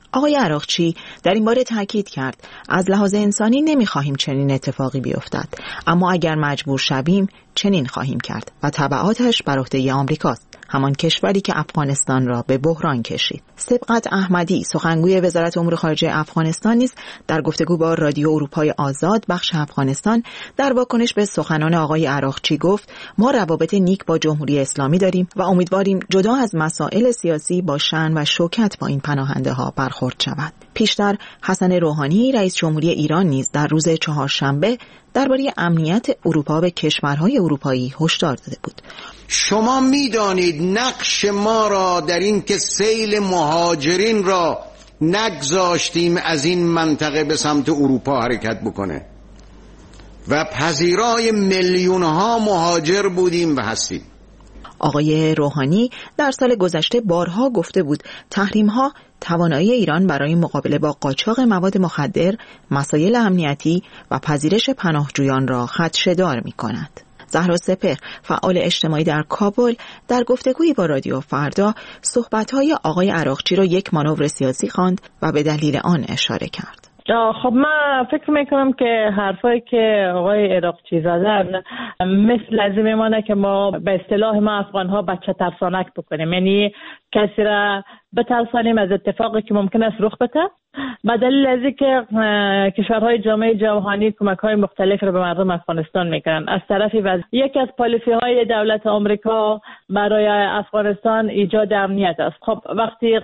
آقای عراقچی در این باره تاکید کرد از لحاظ انسانی نمی‌خواهیم چنین اتفاقی بیفتد، اما اگر مجبور شویم چنین خواهیم کرد و تبعاتش بر عهده آمریکاست، همان کشوری که افغانستان را به بحران کشید. سبقت احمدی سخنگوی وزارت امور خارجه افغانستان نیز در گفتگو با رادیو اروپای آزاد بخش افغانستان در واکنش به سخنان آقای عراقچی گفت ما روابط نیک با جمهوری اسلامی داریم و امیدواریم جدا از مسائل سیاسی با شأن و شوکت با این پناهنده ها برخورد شود. پیشتر حسن روحانی رئیس جمهوری ایران نیز در روز چهارشنبه درباره امنیت اروپا به کشورهای اروپایی هشدار داده بود. شما می‌دانید نقش ما را در این که سیل مهاجرین را نگذاشتیم از این منطقه به سمت اروپا حرکت بکنه و پذیرای میلیون‌ها مهاجر بودیم و هستیم. آقای روحانی در سال گذشته بارها گفته بود تحریم‌ها توانایی ایران برای مقابله با قاچاق مواد مخدر، مسائل امنیتی و پذیرش پناهجویان را خدشه‌دار می‌کند. زهرا سپهر، فعال اجتماعی در کابل، در گفتگویی با رادیو فردا صحبت‌های آقای عراقچی را یک مانور سیاسی خواند و به دلیل آن اشاره کرد. خب من فکر میکنم که حرفایی که آقای عراقچی زدن مثل از میمانه که ما به اصطلاح ما افغان‌ها بچه ترسانک بکنیم، یعنی کسی را بترسانیم از اتفاقی که ممکن است رخ بده، به دلیل از اینکه کشورهای جامعه جهانی کمک‌های مختلف را به مردم افغانستان میکنن. از طرفی یکی از پالیسی‌های دولت آمریکا برای افغانستان ایجاد امنیت است. خب وقتی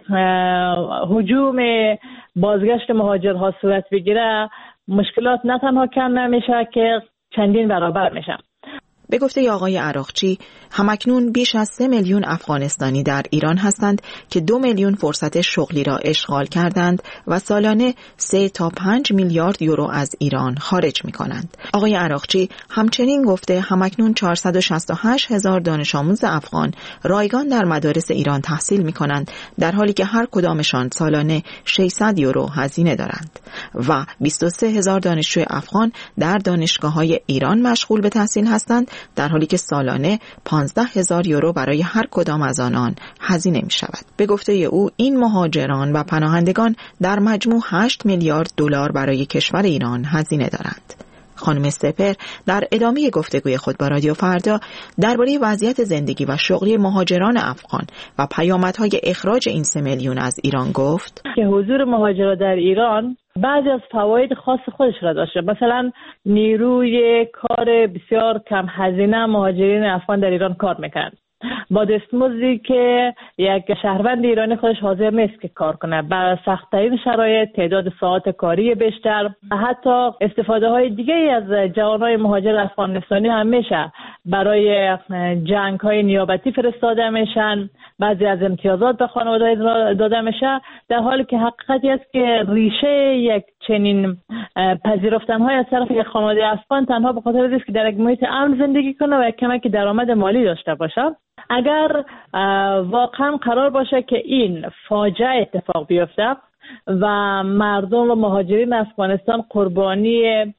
هجوم بازگشت مهاجرها صورت بگیره، مشکلات نه تنها کم نمیشه که چندین برابر میشه. به گفته آقای عراقچی، همکنون بیش از 3 میلیون افغانستانی در ایران هستند که 2 میلیون فرصت شغلی را اشغال کردند و سالانه 3 تا 5 میلیارد یورو از ایران خارج می کنند. آقای عراقچی همچنین گفته همکنون 468 هزار دانش آموز افغان رایگان در مدارس ایران تحصیل می کنند، در حالی که هر کدامشان سالانه 600 یورو هزینه دارند و 23 هزار دانشجوی افغان در دانشگاه‌های ایران مشغول به تحصیل هستند، در حالی که سالانه 15,000 یورو برای هر کدام از آنان هزینه می شود. به گفته او این مهاجران و پناهندگان در مجموع 8 میلیارد دلار برای کشور ایران هزینه دارند. خانم سپر در ادامه گفتگوی خود با رادیو فردا درباره وضعیت زندگی و شغلی مهاجران افغان و پیامدهای اخراج این 3 میلیون از ایران گفت که حضور مهاجران در ایران بعضی از فواید خاص خودش را داشته. مثلا نیروی کار بسیار کم هزینه مهاجرین افغان در ایران کار میکنند با دستمزدی که یک شهروند ایرانی خودش حاضر نیست که کار کنه، با سخت‌ترین شرایط، تعداد ساعت کاری بیشتر، حتی استفاده های دیگه از جوانای مهاجر افغانستانی همیشه برای جنگ های نیابتی فرستاده میشن، بعضی از امتیازات به خانواده داده میشه، در حالی که حقیقتی است که ریشه یک چنین پذیرفتن های از طرف یک خانواده افغان تنها به خاطر است که در یک محیط امن زندگی کنه و یک کمک درآمد مالی داشته باشه. اگر واقعا قرار باشه که این فاجعه اتفاق بیفته و مردم و مهاجرین افغانستان قربانی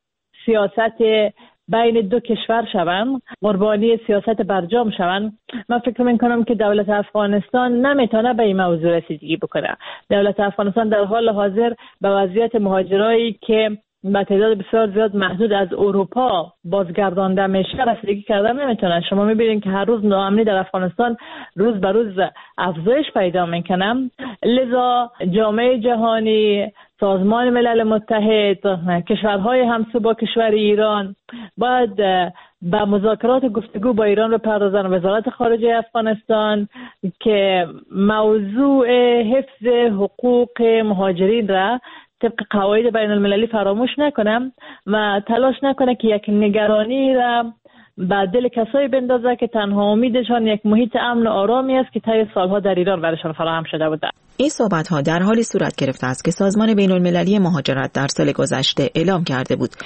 سیاست بین دو کشور شوند، قربانی سیاست برجام شوند، من فکر میکنم که دولت افغانستان نمیتونه به این موضوع رسیدگی بکنه. دولت افغانستان در حال حاضر به وضعیت مهاجرایی که با تعداد بسیار زیاد محدود از اروپا بازگردانده میشه رسیدگی کردن نمیتونن. شما میبینید که هر روز ناامنی در افغانستان روز به روز افزایش پیدا میکنه. لذا جامعه جهانی، سازمان ملل متحد، کشورهای همسو با کشور ایران باید به مذاکرات گفتگو با ایران رو پردازن. وزارت خارجه افغانستان که موضوع حفظ حقوق مهاجرین را طبق قواعد بین المللی فراموش نکنم و تلاش نکنه که یک نگرانی را به دل کسایی بندازه که تنها امیدشان یک محیط امن و آرامی است که طی سالها در ایران برایشان فراهم شده بوده. این صحبت‌ها در حالی صورت گرفته است که سازمان بین‌المللی مهاجرت در سال گذشته اعلام کرده بود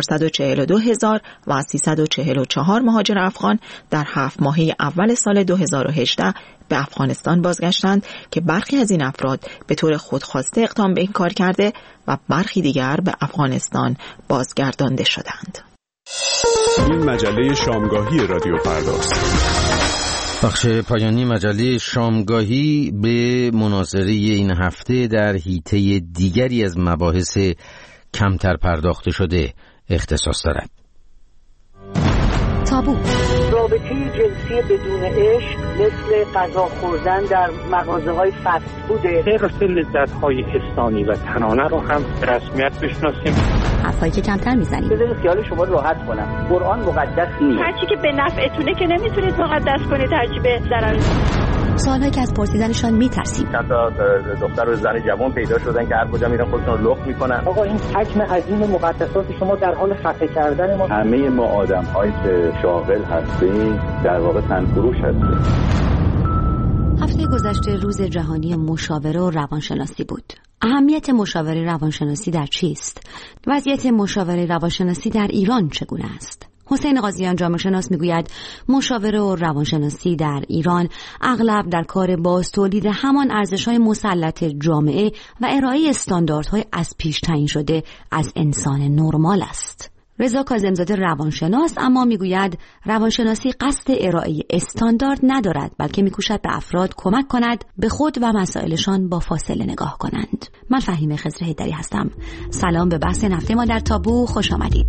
442,344 مهاجر افغان در 7 ماهه اول سال 2018 به افغانستان بازگشتند که برخی از این افراد به طور خودخواسته اقدام به این کار کرده و برخی دیگر به افغانستان بازگردانده شدند. این مجله شامگاهی رادیو فرداست. بخش پایانی مجله شامگاهی به مناظره این هفته در حیطه دیگری از مباحث کمتر پرداخته شده اختصاص دارد. تابو. رابطه جنسی بدون عشق مثل غذا خوردن در مغازه‌های فست فود. طبق لذت‌های حسانی و تنانه رو هم به رسمیت بشناسیم. حرفایی که کمتر میزنیم. بذارید خیال شما راحت کنم. قرآن مقدس نیست. هرچی که به نفعتونه که نمیتونید مقدس کنید، هرچی به ضرر. سوالایی که از پرسیدنشان میترسیم. چند تا دختر و زن جوان پیدا شدن که هر کجا میرن خودشون رو لخت میکنن. آقا این حجم عظیم مقدسات شما در حال خفه کردن ما. همه ما آدم‌هایی که شاغل هستیم در واقع تنفروش هستیم. هفته گذشته روز جهانی مشاوره و روانشناسی بود. اهمیت مشاوره روانشناسی در چیست؟ وضعیت مشاوره روانشناسی در ایران چگونه است؟ حسین قاضیان جامعه شناس میگوید مشاوره و روانشناسی در ایران اغلب در کار باز تولید همان ارزش‌های مسلط جامعه و ارائه استانداردهای از پیش تعیین شده از انسان نرمال است. رضا کاظم‌زاده روانشناس اما میگوید روانشناسی قصد ارائه استاندارد ندارد، بلکه میکوشد به افراد کمک کند به خود و مسائلشان با فاصله نگاه کنند. من فهیمه خضر حیدری هستم. سلام به بحث هفته ما در تابو، خوش آمدید.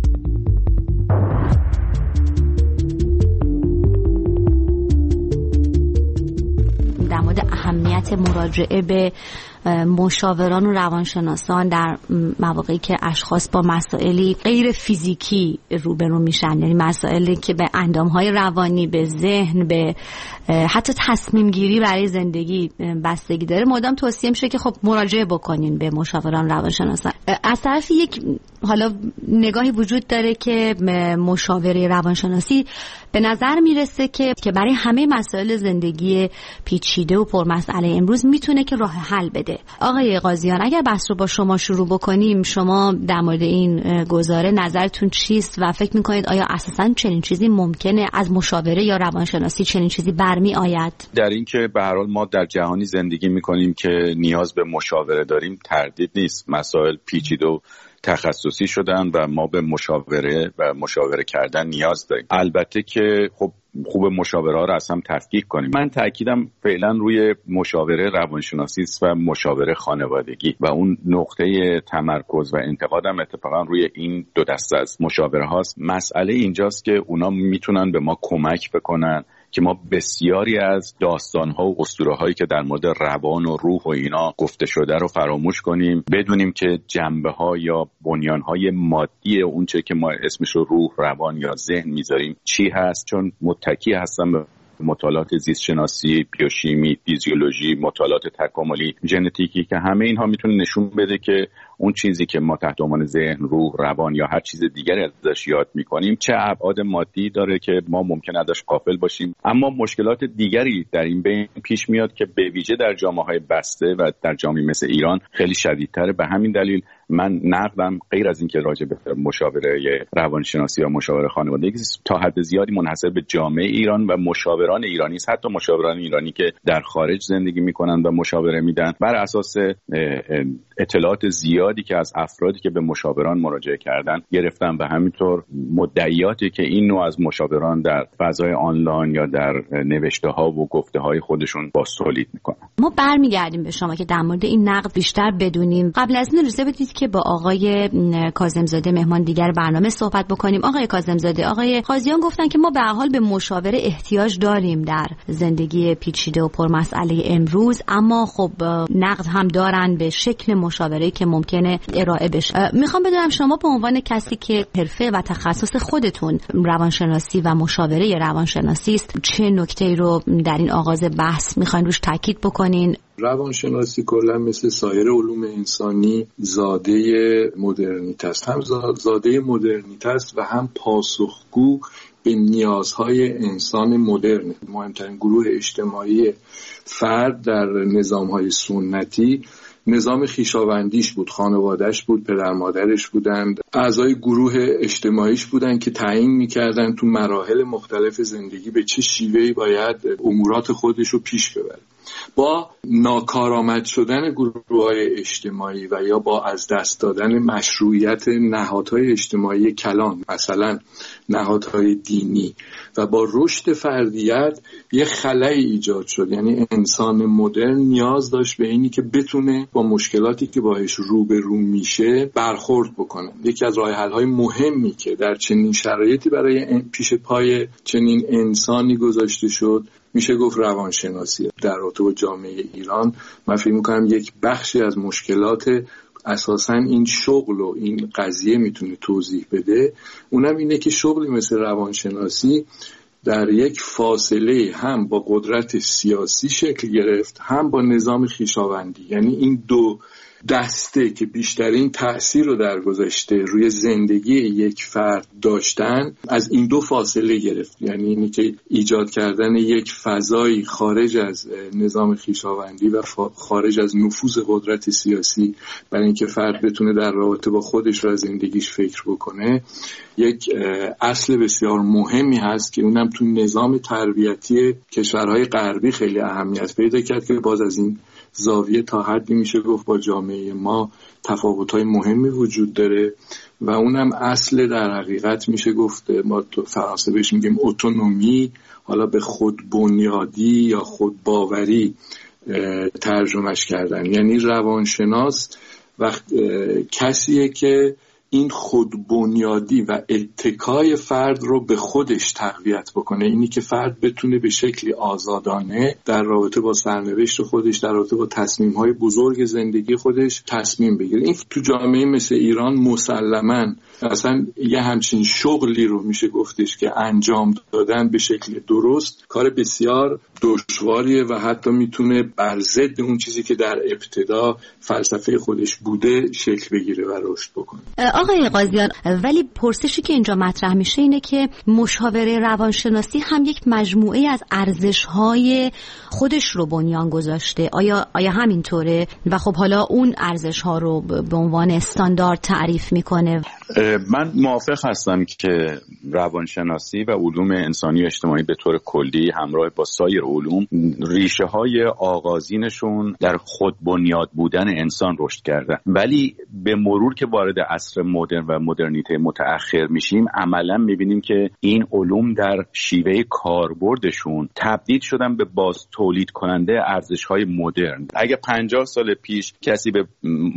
در مورد اهمیت مراجعه به مشاوران و روانشناسان در مواقعی که اشخاص با مسائلی غیر فیزیکی روبرو میشن، یعنی مسائلی که به اندامهای روانی، به ذهن، به حتی تصمیم گیری برای زندگی بستگی داره، مدام توصیه میشه که خب مراجعه بکنین به مشاوران روانشناسان. از طرف یک حالا نگاهی وجود داره که مشاوره روانشناسی به نظر میرسه که برای همه مسائل زندگی پیچیده و پرمسئله امروز میتونه که راه حل بده. آقای قاضیان، اگر بحث رو با شما شروع بکنیم، شما در مورد این گزاره نظرتون چیست و فکر میکنید آیا اساساً چنین چیزی ممکنه از مشاوره یا روانشناسی چنین چیزی برمی آید؟ در این که به هر حال ما در جهانی زندگی میکنیم که نیاز به مشاوره داریم تردید نیست. مسائل پیچیده و تخصصی شدن و ما به مشاوره و مشاوره کردن نیاز داریم. البته که خب خوب مشاوره ها رو از هم تفکیک کنیم. من تاکیدم فعلا روی مشاوره روانشناسی و مشاوره خانوادگی و اون نقطه تمرکز و انتقادم اتفاقا روی این دو دسته از مشاوره هاست. مسئله اینجاست که اونا میتونن به ما کمک بکنن که ما بسیاری از داستان‌ها و اسطوره‌هایی که در مورد روان و روح و اینا گفته شده رو فراموش کنیم، بدونیم که جنبه‌ها یا بنیان‌های مادی اونچه که ما اسمش رو روح، روان یا ذهن میذاریم چی هست، چون متکی هستن به مطالعات زیست شناسی، بیوشیمی، فیزیولوژی، مطالعات تکاملی، ژنتیکی که همه اینها میتونه نشون بده که اون چیزی که ما تحت عنوان ذهن، روح، روان یا هر چیز دیگری ازش یاد میکنیم چه ابعاد مادی داره که ما ممکنه ازش غافل باشیم. اما مشکلات دیگری در این بین پیش میاد که به ویژه در جامعه‌های بسته و در جامعه مثل ایران خیلی شدیدتره. به همین دلیل من نقدم غیر از اینکه راجع به مشاوره روانشناسی یا مشاوره خانوادگی تا حد زیادی منحصر به جامعه ایران و مشاوران ایرانی است، حتی مشاوران ایرانی که در خارج زندگی میکنن و مشاوره میدن، بر اساس اطلاعات زیادی که از افرادی که به مشاوران مراجعه کردن گرفتن و همینطور مدعیاتی که این نوع از مشاوران در فضای آنلاین یا در نوشته ها و گفته های خودشون باز تولید میکنن. ما برمیگردیم به شما که در مورد این نقد بیشتر بدونیم. قبل از این اجازه بدید که با آقای کاظم‌زاده مهمان دیگر برنامه صحبت بکنیم. آقای کاظم‌زاده، آقای قاضیان گفتن که ما به هر حال به مشاوره احتیاج داریم در زندگی پیچیده و پرمسئله امروز، اما خب نقد هم دارن به شکل مشاوره‌ای که ممکنه ارائه بشه. میخوام بدونم شما به عنوان کسی که حرفه و تخصص خودتون روانشناسی و مشاوره روانشناسی است، چه نکته‌ای رو در این آغاز بحث میخواین روش تاکید بکنین؟ روانشناسی کلا مثل سایر علوم انسانی زاده مدرنیته است، هم زاده مدرنیته است و هم پاسخگو به نیازهای انسان مدرن. مهمترین گروه اجتماعی فرد در نظام‌های سنتی نظام خویشاوندیش بود، خانواده‌اش بود، پدر مادرش بودند، اعضای گروه اجتماعیش بودند که تعیین می‌کردند تو مراحل مختلف زندگی به چه شیوهی باید امورات خودش رو پیش ببره. با ناکارآمد شدن گروه‌های اجتماعی و یا با از دست دادن مشروعیت نهادهای اجتماعی کلان، مثلا نهادهای دینی، و با رشد فردیت یه خلایی ایجاد شد. یعنی انسان مدرن نیاز داشت به اینی که بتونه با مشکلاتی که باهاش روبرو میشه برخورد بکنه. یکی از راه حل‌های مهمی که در چنین شرایطی برای پیش پای چنین انسانی گذاشته شد میشه گفت روانشناسی. در رابطه با جامعه ایران من فکر می‌کنم یک بخشی از مشکلات اساساً این شغل و این قضیه میتونه توضیح بده. اونم اینه که شغلی مثل روانشناسی در یک فاصله هم با قدرت سیاسی شکل گرفت، هم با نظام خویشاوندی. یعنی این دو دسته که بیشترین تأثیر رو در گذشته روی زندگی یک فرد داشتن از این دو فاصله گرفت. یعنی اینی که ایجاد کردن یک فضایی خارج از نظام خویشاوندی و خارج از نفوذ قدرت سیاسی برای اینکه فرد بتونه در رابطه با خودش و زندگیش فکر بکنه، یک اصل بسیار مهمی هست که اونم تو نظام تربیتی کشورهای غربی خیلی اهمیت پیدا کرد که باز از این زاویه تا حدی میشه گفت با جامعه ما تفاوت‌های مهمی وجود داره و اونم اصل در حقیقت میشه گفت ما تو فرانسه بهش میگیم اتونومی، حالا به خود بنیادی یا خود باوری ترجمهش کردن. یعنی روانشناس وقت کسیه که این خود بنیادی و اتکای فرد رو به خودش تقویت بکنه، اینی که فرد بتونه به شکلی آزادانه در رابطه با سرنوشت خودش، در رابطه با تصمیم‌های بزرگ زندگی خودش تصمیم بگیره. این تو جامعه مثل ایران مسلماً اصلا یه همچین شغلی رو میشه گفتش که انجام دادن به شکل درست کار بسیار دشواریه و حتی میتونه بر ضد اون چیزی که در ابتدا فلسفه خودش بوده شکل بگیره و رشد بکنه. آقای قاضیان، ولی پرسشی که اینجا مطرح میشه اینه که مشاوره روانشناسی هم یک مجموعه از ارزش‌های خودش رو بنیان گذاشته. آیا همینطوره؟ و خب حالا اون ارزش‌ها رو به عنوان استاندارد تعریف میکنه. من موافق هستم که روانشناسی و علوم انسانی اجتماعی به طور کلی همراه با سایر علوم ریشه های آغازینشون در خود بنیاد بودن انسان رشد کردن، ولی به مرور که وارد عصر مدرن و مدرنیته متأخر میشیم عملا میبینیم که این علوم در شیوه کاربردشون تبدیل شدن به باز تولید کننده ارزش‌های مدرن. اگه 50 سال پیش کسی به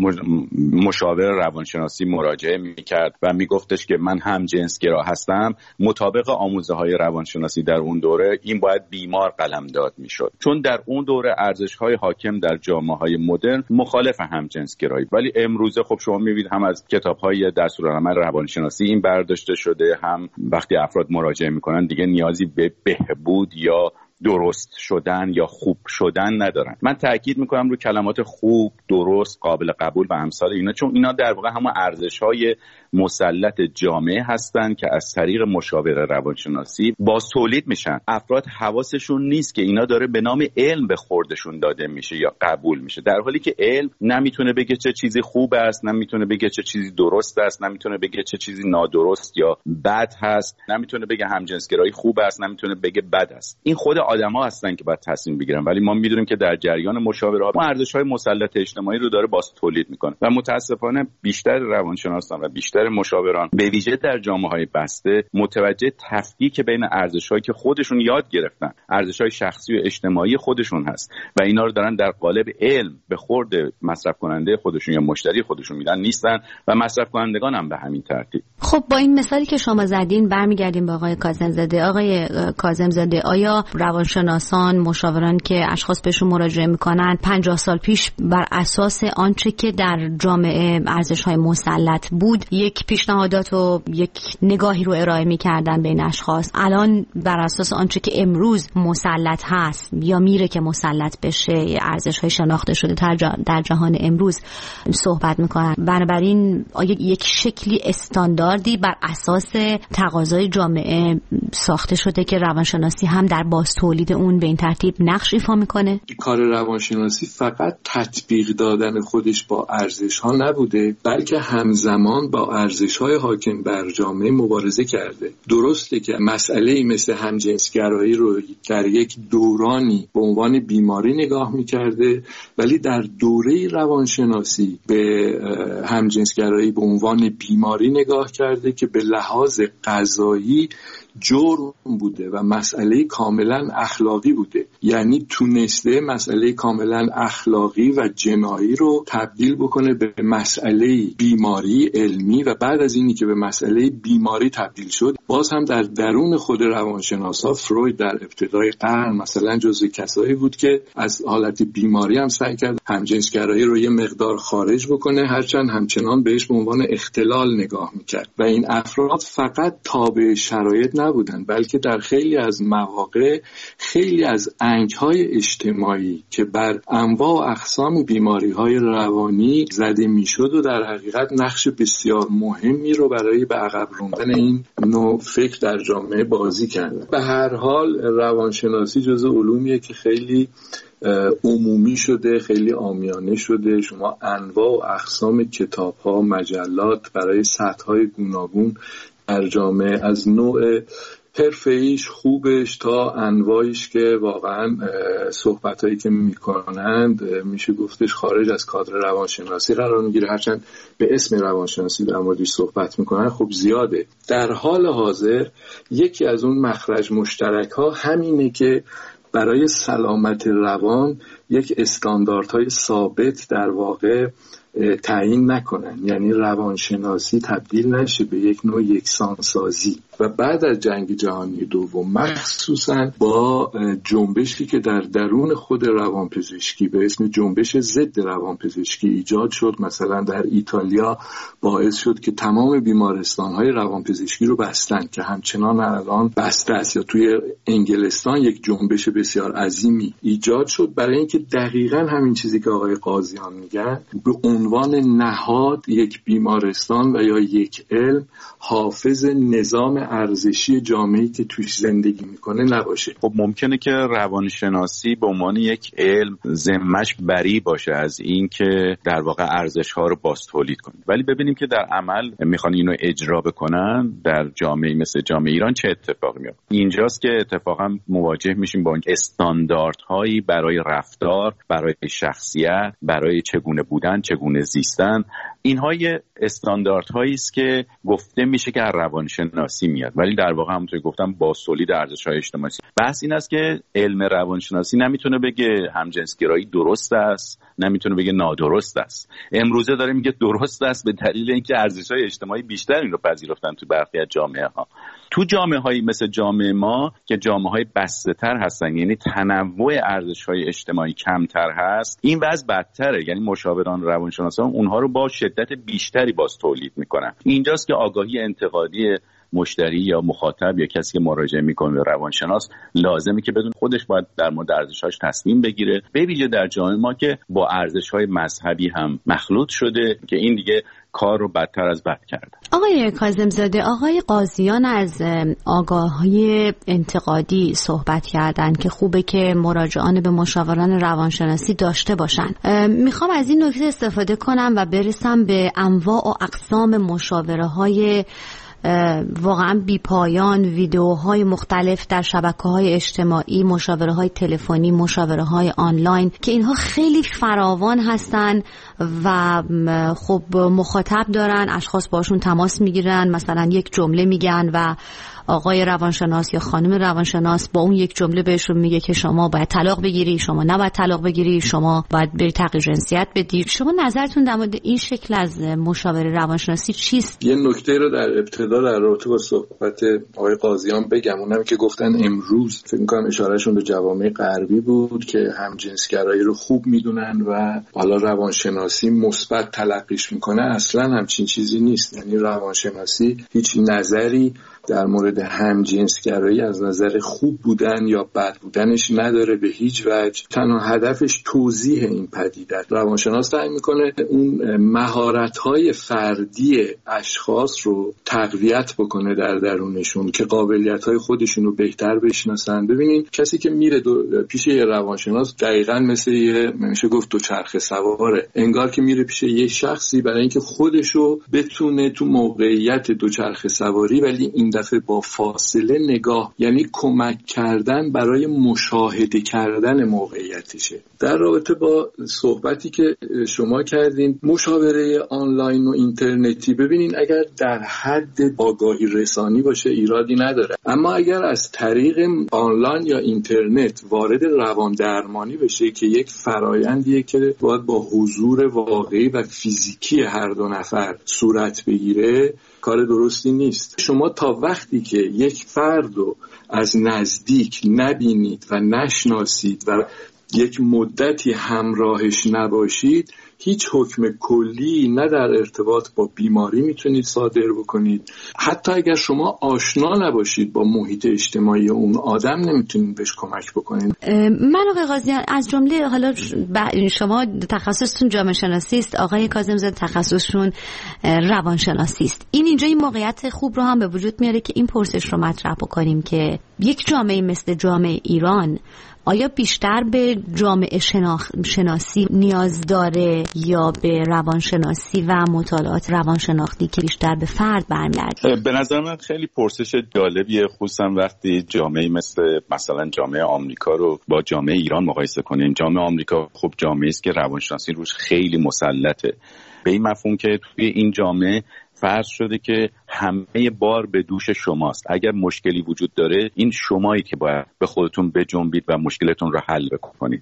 مشاور روانشناسی مراجعه میکرد و میگفتش که من هم جنسگرا هستم، مطابق آموزه‌های روانشناسی در اون دوره این باید بیمار قلمداد میشد، چون در اون دوره ارزش‌های حاکم در جامعه‌های مدرن مخالف هم جنسگرایی. ولی امروزه خب شما میبینید هم از کتاب‌های دستورالعمل روانشناسی این برداشته شده، هم وقتی افراد مراجعه میکنن دیگه نیازی به بهبود یا درست شدن یا خوب شدن ندارن. من تاکید میکنم رو کلمات خوب، درست، قابل قبول و امثال اینا، چون اینا در واقع همون ارزش‌های مسلط جامعه هستن که از طریق مشاوره روانشناسی باز تولید میشن. افراد حواسشون نیست که اینا داره به نام علم به خوردشون داده میشه یا قبول میشه، در حالی که علم نمیتونه بگه چه چیزی خوب است، نمیتونه بگه چه چیزی درست است، نمیتونه بگه چه چیزی نادرست یا بد هست، نمیتونه بگه همجنسگرایی خوب است، نمیتونه بگه بد است. این خود آدم‌ها هستن که باید تصمیم بگیرن، ولی ما میدونیم که در جریان مشاوره ما ارزش‌های مسلط اجتماعی رو داره باز تولید میکنه و متاسفانه بیشتر روانشناسان و بیشتر مشاوران به ویژه در جامعه‌های بسته متوجه تفکیک بین ارزش‌هایی که خودشون یاد گرفتن، ارزش‌های شخصی و اجتماعی خودشون هست و اینا رو دارن در قالب علم به خورد مصرف کننده خودشون یا مشتری خودشون میدن نیستن و مصرف کنندگان هم به همین ترتیب. خب با این مثالی که شما زدین برمیگردیم به آقای کاظم‌زاده. آقای کاظم‌زاده، آیا روانشناسان، مشاوران که اشخاص بهشون مراجعه میکنن 50 سال پیش بر اساس آنچه که در جامعه ارزش‌های مسلط بود یک پیشنهادات و یک نگاهی رو ارائه میکردن بین اشخاص، الان بر اساس آنچه که امروز مسلط هست یا میره که مسلط بشه، ارزش‌های شناخته شده در جهان امروز صحبت میکنن؟ بنابراین آیا یک شکلی استانداردی بر اساس تقاضای جامعه ساخته شده که روانشناسی هم در باز تولید اون به این ترتیب نقش ایفا میکنه؟ کار روانشناسی فقط تطبیق دادن خودش با ارزش‌ها نبوده، بلکه همزمان با ارزش‌های حاکم بر جامعه مبارزه کرده. درسته که مسئله‌ای مثل همجنسگرایی رو در یک دورانی به عنوان بیماری نگاه می‌کرده، ولی در دوره روانشناسی به همجنسگرایی به عنوان بیماری نگاه کرده که به لحاظ قضایی جرم بوده و مسئله کاملا اخلاقی بوده. یعنی تونسته مسئله کاملا اخلاقی و جنایی رو تبدیل بکنه به مسئله بیماری علمی و بعد از اینی که به مسئله بیماری تبدیل شد، باز هم در درون خود روانشناسا فروید در ابتدای قرن مثلا جزو کسایی بود که از حالت بیماری هم سعی کرد همجنسگرایی رو یه مقدار خارج بکنه، هرچند همچنان بهش به عنوان اختلال نگاه میکرد. و این افراد فقط تابع شرایط نبودن، بلکه در خیلی از مواقع خیلی از انگ‌های اجتماعی که بر انواع و اقسام بیماری‌های روانی زده میشد و در حقیقت نقش بسیار مهمی رو برای به عقب راندن این نوع فکر در جامعه بازی کردن. به هر حال روانشناسی جزو علومیه که خیلی عمومی شده، خیلی عامیانه شده. شما انواع و اقسام کتاب‌ها، مجلات برای سطح‌های گوناگون در جامعه، از نوع حرفه‌ایش خوبش تا انواعیش که واقعا صحبتایی که میکنند میشه گفتش خارج از کادر روانشناسی قرار میگیره، هرچند به اسم روانشناسی در موردش صحبت میکنن خب زیاده. در حال حاضر یکی از اون مخرج مشترک ها همینه که برای سلامت روان یک استانداردهای ثابت در واقع تعیین نکنن، یعنی روانشناسی تبدیل نشه به یک نوع یکسانسازی. و بعد از جنگ جهانی دوم مخصوصا با جنبشی که در درون خود روانپزشکی به اسم جنبش ضد روانپزشکی ایجاد شد، مثلا در ایتالیا باعث شد که تمام بیمارستان‌های روانپزشکی رو بستن که همچنان الان بسته است، یا توی انگلستان یک جنبش بسیار عظیمی ایجاد شد برای اینکه دقیقاً همین چیزی که آقای قاضیان میگن به عنوان نهاد یک بیمارستان و یا یک علم حافظ نظام ارزشی جامعه‌ای که توش زندگی میکنه نباشه. خب ممکنه که روانشناسی به عنوان یک علم ذمه‌اش بری باشه از این که در واقع ارزش‌ها رو باز تولید کنه، ولی ببینیم که در عمل میخوان اینو اجرا بکنن در جامعه‌ای مثل جامعه ایران چه اتفاقی میفته. اینجاست که اتفاقا مواجه میشیم با استانداردهایی برای رفتار، برای شخصیت، برای چگونه بودن، چگونه زیستن. اینها یه استانداردهایی است که گفته میشه که روانشناسی میاد، ولی در واقع همونطور که گفتم با تولید ارزش‌های اجتماعی. بحث این است که علم روانشناسی نمیتونه بگه همجنسگرایی درست است، نمیتونه بگه نادرست است. امروزه داره میگه درست است به دلیل اینکه ارزش‌های اجتماعی بیشتر این رو پذیرفتن تو برخی از جامعه‌ها. تو جامعه‌هایی مثل جامعه ما که جامعه‌های بسته‌تر هستن، یعنی تنوع ارزش‌های اجتماعی کمتر هست، این وضع بدتره. یعنی مشاوران روانشناسان اونها رو با شدت بیشتری باز تولید میکنن. اینجاست که آگاهی انتقادی مشتری یا مخاطب یا کسی که مراجعه میکنه به روانشناس لازمه که بدون خودش باید در مورد ارزش‌هاش تصمیم بگیره، به ویژه در جامعه ما که با ارزش‌های مذهبی هم مخلوط شده که این دیگه کار رو بدتر از بد کرده. آقای کاظم‌زاده، آقای قاضیان از آگاهی انتقادی صحبت کردن که خوبه که مراجعان به مشاوران روانشناسی داشته باشن. میخوام از این نکته استفاده کنم و برسم به انواع و اقسام مشاوره‌های واقعا بی پایان، ویدیوهای مختلف در شبکه‌های اجتماعی، مشاوره‌های تلفنی، مشاوره‌های آنلاین که اینها خیلی فراوان هستن و خب مخاطب دارن، اشخاص باشون تماس میگیرن، مثلا یک جمله میگن و آقای روانشناس یا خانم روانشناس با اون یک جمله بهشون میگه که شما باید طلاق بگیری، شما نباید طلاق بگیری، شما باید بری تغییر جنسیت بدی. شما نظرتون در مورد این شکل از مشاوره روانشناسی چیست؟ یه نکته رو در ابتدا در رابطه با صحبت آقای قاضیان بگم، اونم که گفتن امروز فکر می‌کنم اشارهشون به جوامع غربی بود که همجنسگرایی رو خوب میدونن و حالا روانشناسی مثبت تلقیش میکنه. اصلا همچین چیزی نیست. یعنی روانشناسی هیچ نظری در مورد همجنسگرایی از نظر خوب بودن یا بد بودنش نداره به هیچ وجه. تنها هدفش توضیح این پدیده. روانشناس سعی میکنه اون مهارت‌های فردی اشخاص رو تقویت بکنه در درونشون که قابلیت‌های خودشون رو بهتر بشناسن. ببینین کسی که میره پیش یه روانشناس دقیقاً مثل میشه گفت دوچرخه سواره، انگار که میره پیش یه شخصی برای اینکه خودشو بتونه تو موقعیت دوچرخه سواری ولی این دفعه با فاصله نگاه، یعنی کمک کردن برای مشاهده کردن موقعیتشه. در رابطه با صحبتی که شما کردین مشاوره آنلاین و اینترنتی، ببینین اگر در حد آگاهی رسانی باشه ایرادی نداره، اما اگر از طریق آنلاین یا اینترنت وارد روان درمانی بشه که یک فرایندیه که باید با حضور واقعی و فیزیکی هر دو نفر صورت بگیره، کار درستی نیست. شما تا وقتی که یک فرد رو از نزدیک نبینید و نشناسید و یک مدتی همراهش نباشید، هیچ حکم کلی نه در ارتباط با بیماری میتونید صادر بکنید. حتی اگر شما آشنا نباشید با محیط اجتماعی اون آدم نمیتونید بهش کمک بکنید. من آقای قاضیان از جمله حالا شما تخصصتون جامعه شناسی است، آقای کاظم‌زاده تخصصشون روانشناسی است. اینجا این موقعیت خوب رو هم به وجود میاره که این پرسش رو مطرح بکنیم که یک جامعه مثل جامعه ایران آیا بیشتر به جامعه شناسی نیاز داره یا به روانشناسی و مطالعات روانشناختی که بیشتر به فرد برمیگرده؟ به نظر من خیلی پرسش جالبیه، خصوصا وقتی جامعه مثلا جامعه آمریکا رو با جامعه ایران مقایسه کنیم. جامعه آمریکا خب جامعه است که روانشناسی روش خیلی مسلطه، به این مفهوم که توی این جامعه فرض شده که همه بار به دوش شماست. اگر مشکلی وجود داره این شمایی که باید به خودتون بجنبید و مشکلتون رو حل بکنید.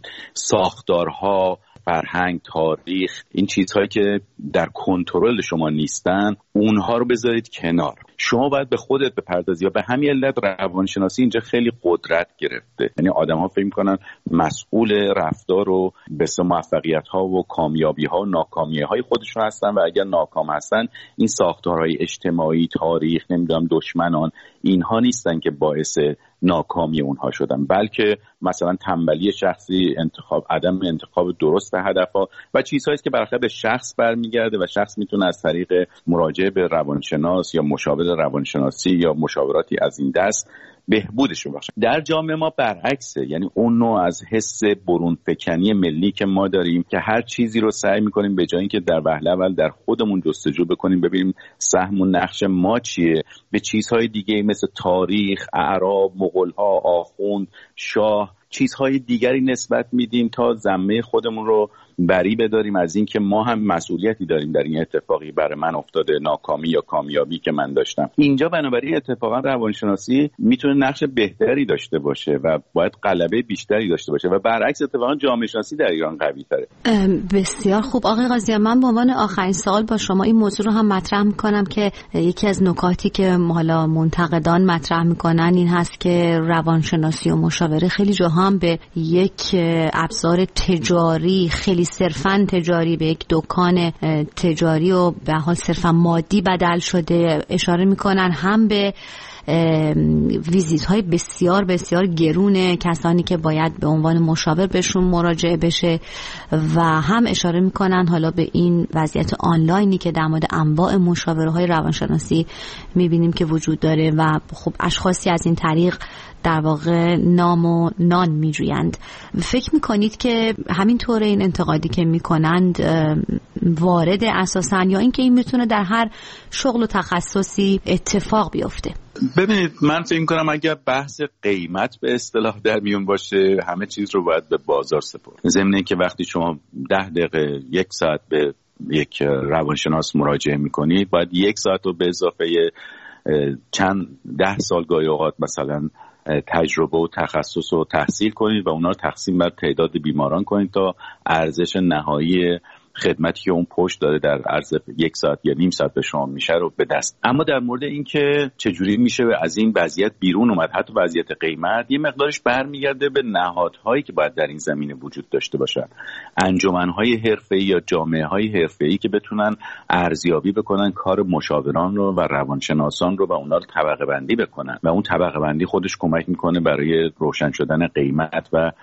ساختارها، فرهنگ، تاریخ، این چیزهایی که در کنترل شما نیستن اونها رو بذارید کنار. شما باید به خودت بپردازی. و به همین علت روانشناسی اینجا خیلی قدرت گرفته. یعنی آدم‌ها فکر می‌کنن مسئول رفتار و به موفقیت‌ها و کامیابی‌ها و ناکامی‌های خودشون هستن و اگر ناکام هستن این ساختارهای اجتماعی، تاریخ، نمیدونم دشمنان، اینها نیستن که باعث ناکامی اونها شدن، بلکه مثلا تنبلی شخصی، عدم انتخاب درست هدفها و چیزهایی است که بالاخره به شخص برمیگرده و شخص میتونه از طریق مراجعه به روانشناس یا مشاور روانشناسی یا مشاوراتی از این دست بهبودش رو بخشه. در جامعه ما برعکسه، یعنی اون نوع از حس برون فکنی ملی که ما داریم که هر چیزی رو سعی میکنیم به جای اینکه در وهله اول در خودمون جستجو بکنیم ببینیم سهم و نقش ما چیه، به چیزهای دیگه مثل تاریخ، اعراب، مغول‌ها، آخوند، شاه، چیزهای دیگری نسبت میدیم تا ذمه خودمون رو بری بداریم از این که ما هم مسئولیتی داریم در این اتفاقی برای من افتاده، ناکامی یا کامیابی که من داشتم. اینجا بنابراین اتفاقا روانشناسی میتونه نقش بهتری داشته باشه و باید غلبه بیشتری داشته باشه و برعکس اتفاقا جامعه شناسی در ایران قوی تره. بسیار خوب آقای قاضیان، من به عنوان آخرین سوال با شما این موضوع رو هم مطرح میکنم که یکی از نکاتی که حالا منتقدان مطرح میکنن این هست که روانشناسی و مشاوره خیلی جاها هم به یک ابزار تجاری، خیلی صرفاً تجاری، به یک دکان تجاری و به حال صرفاً مادی بدل شده. اشاره میکنن هم به ویزیت های بسیار بسیار گرون کسانی که باید به عنوان مشاور بهشون مراجعه بشه و هم اشاره میکنن حالا به این وضعیت آنلاینی که در مورد انواع مشاوره های روانشناسی میبینیم که وجود داره و خب اشخاصی از این طریق در واقع نام و نان میجویند. فکر میکنید که همینطور این انتقادی که میکنند وارد اساساً یا اینکه این میتونه در هر شغل و تخصصی اتفاق بیفته؟ ببینید من فکر میکنم اگر بحث قیمت به اصطلاح در میون باشه همه چیز رو باید به بازار سپرد. ضمن اینکه وقتی شما 10 دقیقه 1 ساعت به یک روانشناس مراجعه میکنید باید 1 ساعت رو به اضافه چند 10 سال گاهی اوقات مثلا تجربه و تخصص رو تحصیل کنید و اونا رو تقسیم بر تعداد بیماران کنید تا ارزش نهایی خدمتی که اون پشت داره در عرض 1 ساعت یا نیم ساعت به شما میشه رو به دست. اما در مورد این که چجوری میشه از این وضعیت بیرون اومد، حتی وضعیت قیمت، یه مقدارش برمیگرده به نهادهایی که باید در این زمینه وجود داشته باشن، انجمنهای حرفه‌ای یا جامعه‌های حرفه‌ای که بتونن ارزیابی بکنن کار مشاوران رو و روانشناسان رو و اونا رو طبقه بندی بکنن و اون طبقه بندی خودش کمک میکنه برای روشن شدن قیمت و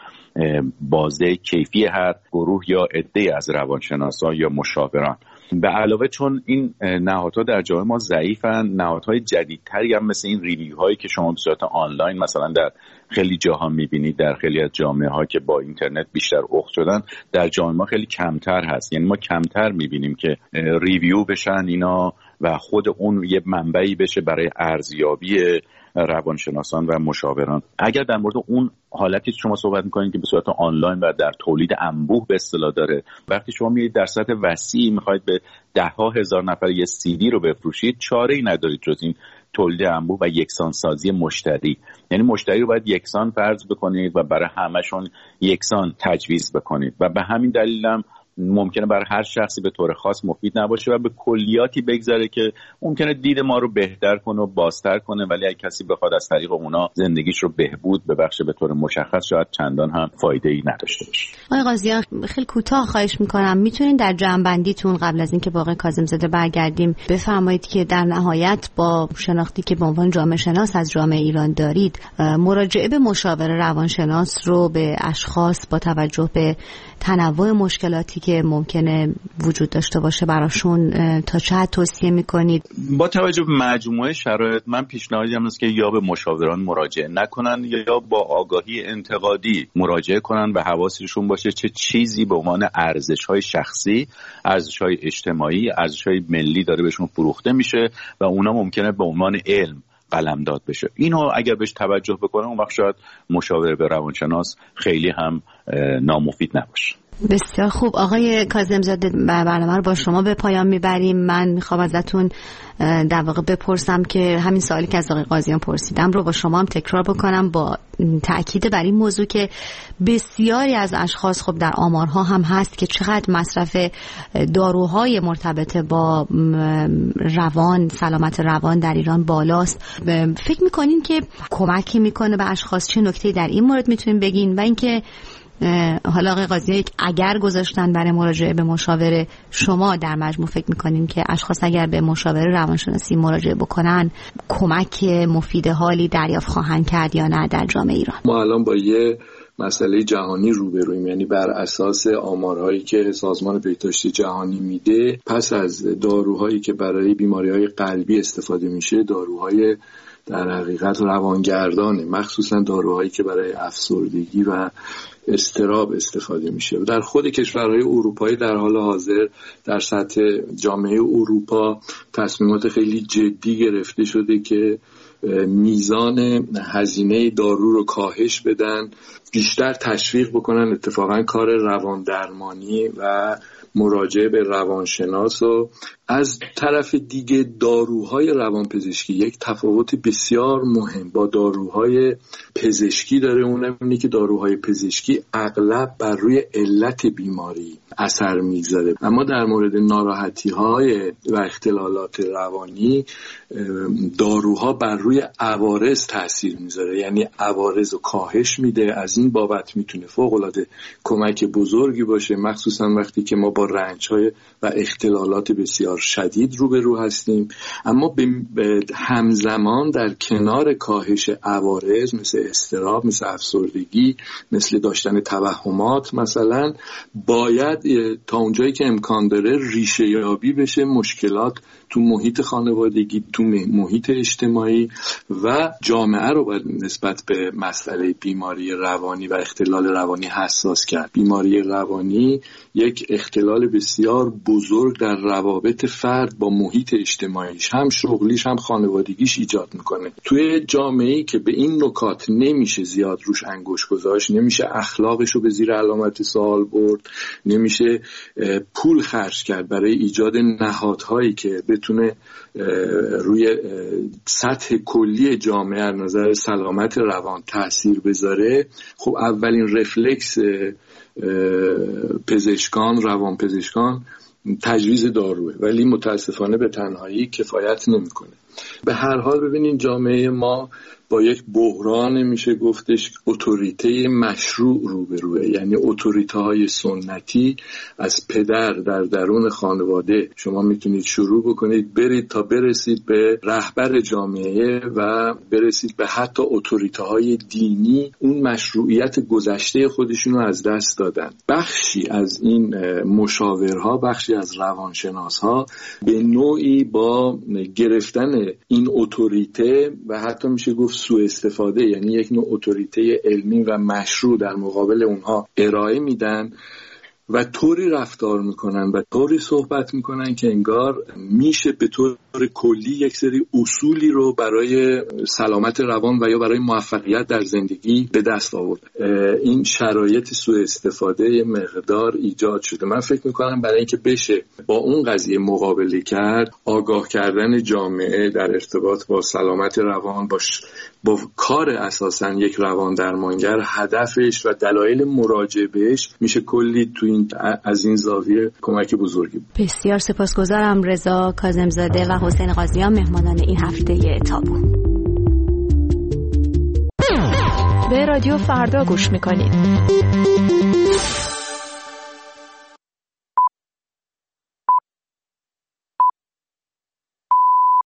بازده کیفی هر گروه یا عده از روانشناسان یا مشاوران. به علاوه چون این نهادها در جامعه ما ضعیفن، نهادهای جدیدتری هم مثل این ریویو هایی که شما به صورت آنلاین مثلا در خیلی جاها میبینید، در خیلی از جامعه ها که با اینترنت بیشتر اخت شدن، در جامعه ما خیلی کمتر هست. یعنی ما کمتر میبینیم که ریویو بشن اینا و خود اون یه منبعی بشه برای ارزیابی روانشناسان و مشاوران. اگر در مورد اون حالتی شما صحبت میکنید که به صورت آنلاین و در تولید انبوه به اصطلاح داره، وقتی شما میایید در سطح وسیع میخواید به 10,000 نفر یه CD رو بفروشید، چاره‌ای ندارید جز این تولید انبوه و یکسان سازی مشتری. یعنی مشتری رو باید یکسان فرض بکنید و برای همشون یکسان تجویز بکنید و به همین دلیل هم ممکنه برای هر شخصی به طور خاص مفید نباشه و به کلیاتی بگذره که ممکنه دید ما رو بهتر کنه و بازتر کنه، ولی اگه کسی بخواد از طریق اونا زندگیش رو بهبود ببخشه به طور مشخص شاید چندان هم فایده‌ای نداشته باشه. آقای قاضیان خیلی کوتاه خواهش میکنم میتونین در جمع‌بندیتون قبل از اینکه با آقای کاظم‌زاده برگردیم بفرمایید که در نهایت با شناختی که به عنوان جامعه شناس از جامعه ایران دارید، مراجعه به مشاور روانشناس رو به اشخاص با توجه به تنوع مشکلاتی که ممکنه وجود داشته باشه براشون تا چه حد توصیه میکنید؟ با توجه به مجموعه شرایط من پیشنهادی هم است که یا به مشاوران مراجعه نکنن یا با آگاهی انتقادی مراجعه کنن و حواسشون باشه چه چیزی به عنوان ارزش‌های شخصی، ارزش‌های اجتماعی، ارزش‌های ملی داره بهشون فروخته میشه و اونا ممکنه به عنوان علم قلمداد بشه. اینو اگر بهش توجه بکنه اون وقت شاید مشاوره به روانشناس خیلی هم نامفید نباشه. بسیار خوب. آقای کاظم‌زاده برنامه رو با شما به پایان میبریم. من میخوام ازتون در واقع بپرسم که همین سوالی که از آقای قاضیان پرسیدم رو با شما هم تکرار بکنم، با تأکید بر این موضوع که بسیاری از اشخاص خب در آمارها هم هست که چقدر مصرف داروهای مرتبط با روان، سلامت روان در ایران بالاست. فکر میکنین که کمکی میکنه به اشخاص؟ چه نکته‌ای در این مورد میتونین بگین؟ و اینکه حالا آقای قاضی اگر گذاشتن برای مراجعه به مشاوره، شما در مجموع فکر میکنین که اشخاص اگر به مشاوره روانشناسی مراجعه بکنن کمک مفید حالی دریافت خواهند کرد یا نه در جامعه ایران؟ ما الان با یه مسئله جهانی روبرویم، یعنی بر اساس آمارهایی که سازمان بهداشت جهانی میده، پس از داروهایی که برای بیماریهای قلبی استفاده میشه، داروهای در حقیقت روانگردانه، مخصوصا داروهایی که برای افسردگی و اضطراب استفاده میشه. در خود کشورهای اروپایی در حال حاضر در سطح جامعه اروپا تصمیمات خیلی جدی گرفته شده که میزان هزینه دارو رو کاهش بدن، بیشتر تشویق بکنن اتفاقا کار روان درمانی و مراجعه به روانشناس. و از طرف دیگه داروهای روانپزشکی یک تفاوت بسیار مهم با داروهای پزشکی داره، اونم اینه که داروهای پزشکی اغلب بر روی علت بیماری اثر میگذاره، اما در مورد ناراحتی‌های و اختلالات روانی داروها بر روی عوارض تاثیر میذاره، یعنی عوارض رو کاهش میده. از این بابت میتونه فوق‌العاده کمک بزرگی باشه، مخصوصا وقتی که ما با رنج‌های و اختلالات بسیار شدید روبرو هستیم. اما به همزمان در کنار کاهش عوارض مثل اضطراب، مثل افسردگی، مثل داشتن توهمات مثلا، باید تا اونجایی که امکان داره ریشه یابی بشه مشکلات تو محیط خانوادگی، تو محیط اجتماعی و جامعه رو باید نسبت به مسئله بیماری روانی و اختلال روانی حساس کرد. بیماری روانی یک اختلال بسیار بزرگ در روابط فرد با محیط اجتماعیش، هم شغلیش هم خانوادگیش ایجاد میکنه. توی جامعه‌ای که به این نکات نمیشه زیاد روش انگشت گذاشت، نمیشه اخلاقش رو به زیر علامت سوال برد، نمیشه پول خرج کرد برای ایجاد نهادهایی که بتونه روی سطح کلی جامعه از نظر سلامت روان تأثیر بذاره، خب اولین رفلکس پزشکان، روانپزشکان تجویز داروه، ولی متاسفانه به تنهایی کفایت نمیکنه. به هر حال ببینین جامعه ما با یک بحران میشه گفتش اتوریته مشروع روبروه، یعنی اتوریته های سنتی از پدر در درون خانواده شما میتونید شروع بکنید برید تا برسید به رهبر جامعه و برسید به حتی اتوریته های دینی. اون مشروعیت گذشته خودشون رو از دست دادن. بخشی از این مشاورها، بخشی از روانشناسها به نوعی با گرفتن این اتوریته و حتی میشه گفت سوء استفاده، یعنی یک نوع اتوریته علمی و مشروع در مقابل اونها ارائه میدن و طوری رفتار میکنن و طوری صحبت میکنن که انگار میشه به طور کلی یک سری اصولی رو برای سلامت روان و یا برای موفقیت در زندگی به دست آورد. این شرایط سوء استفاده مقدار ایجاد شده. من فکر میکنم برای اینکه بشه با اون قضیه مقابله کرد، آگاه کردن جامعه در ارتباط با سلامت روان با کار اساساً یک روان درمانگر، هدفش و دلایل مراجعه بهش میشه کلی تو این از این زاویه کمک بزرگی. بسیار سپاسگزارم. رضا کاظم‌زاده و حسین قاضیان مهمانان این هفته تابو. به رادیو فردا گوش میکنید.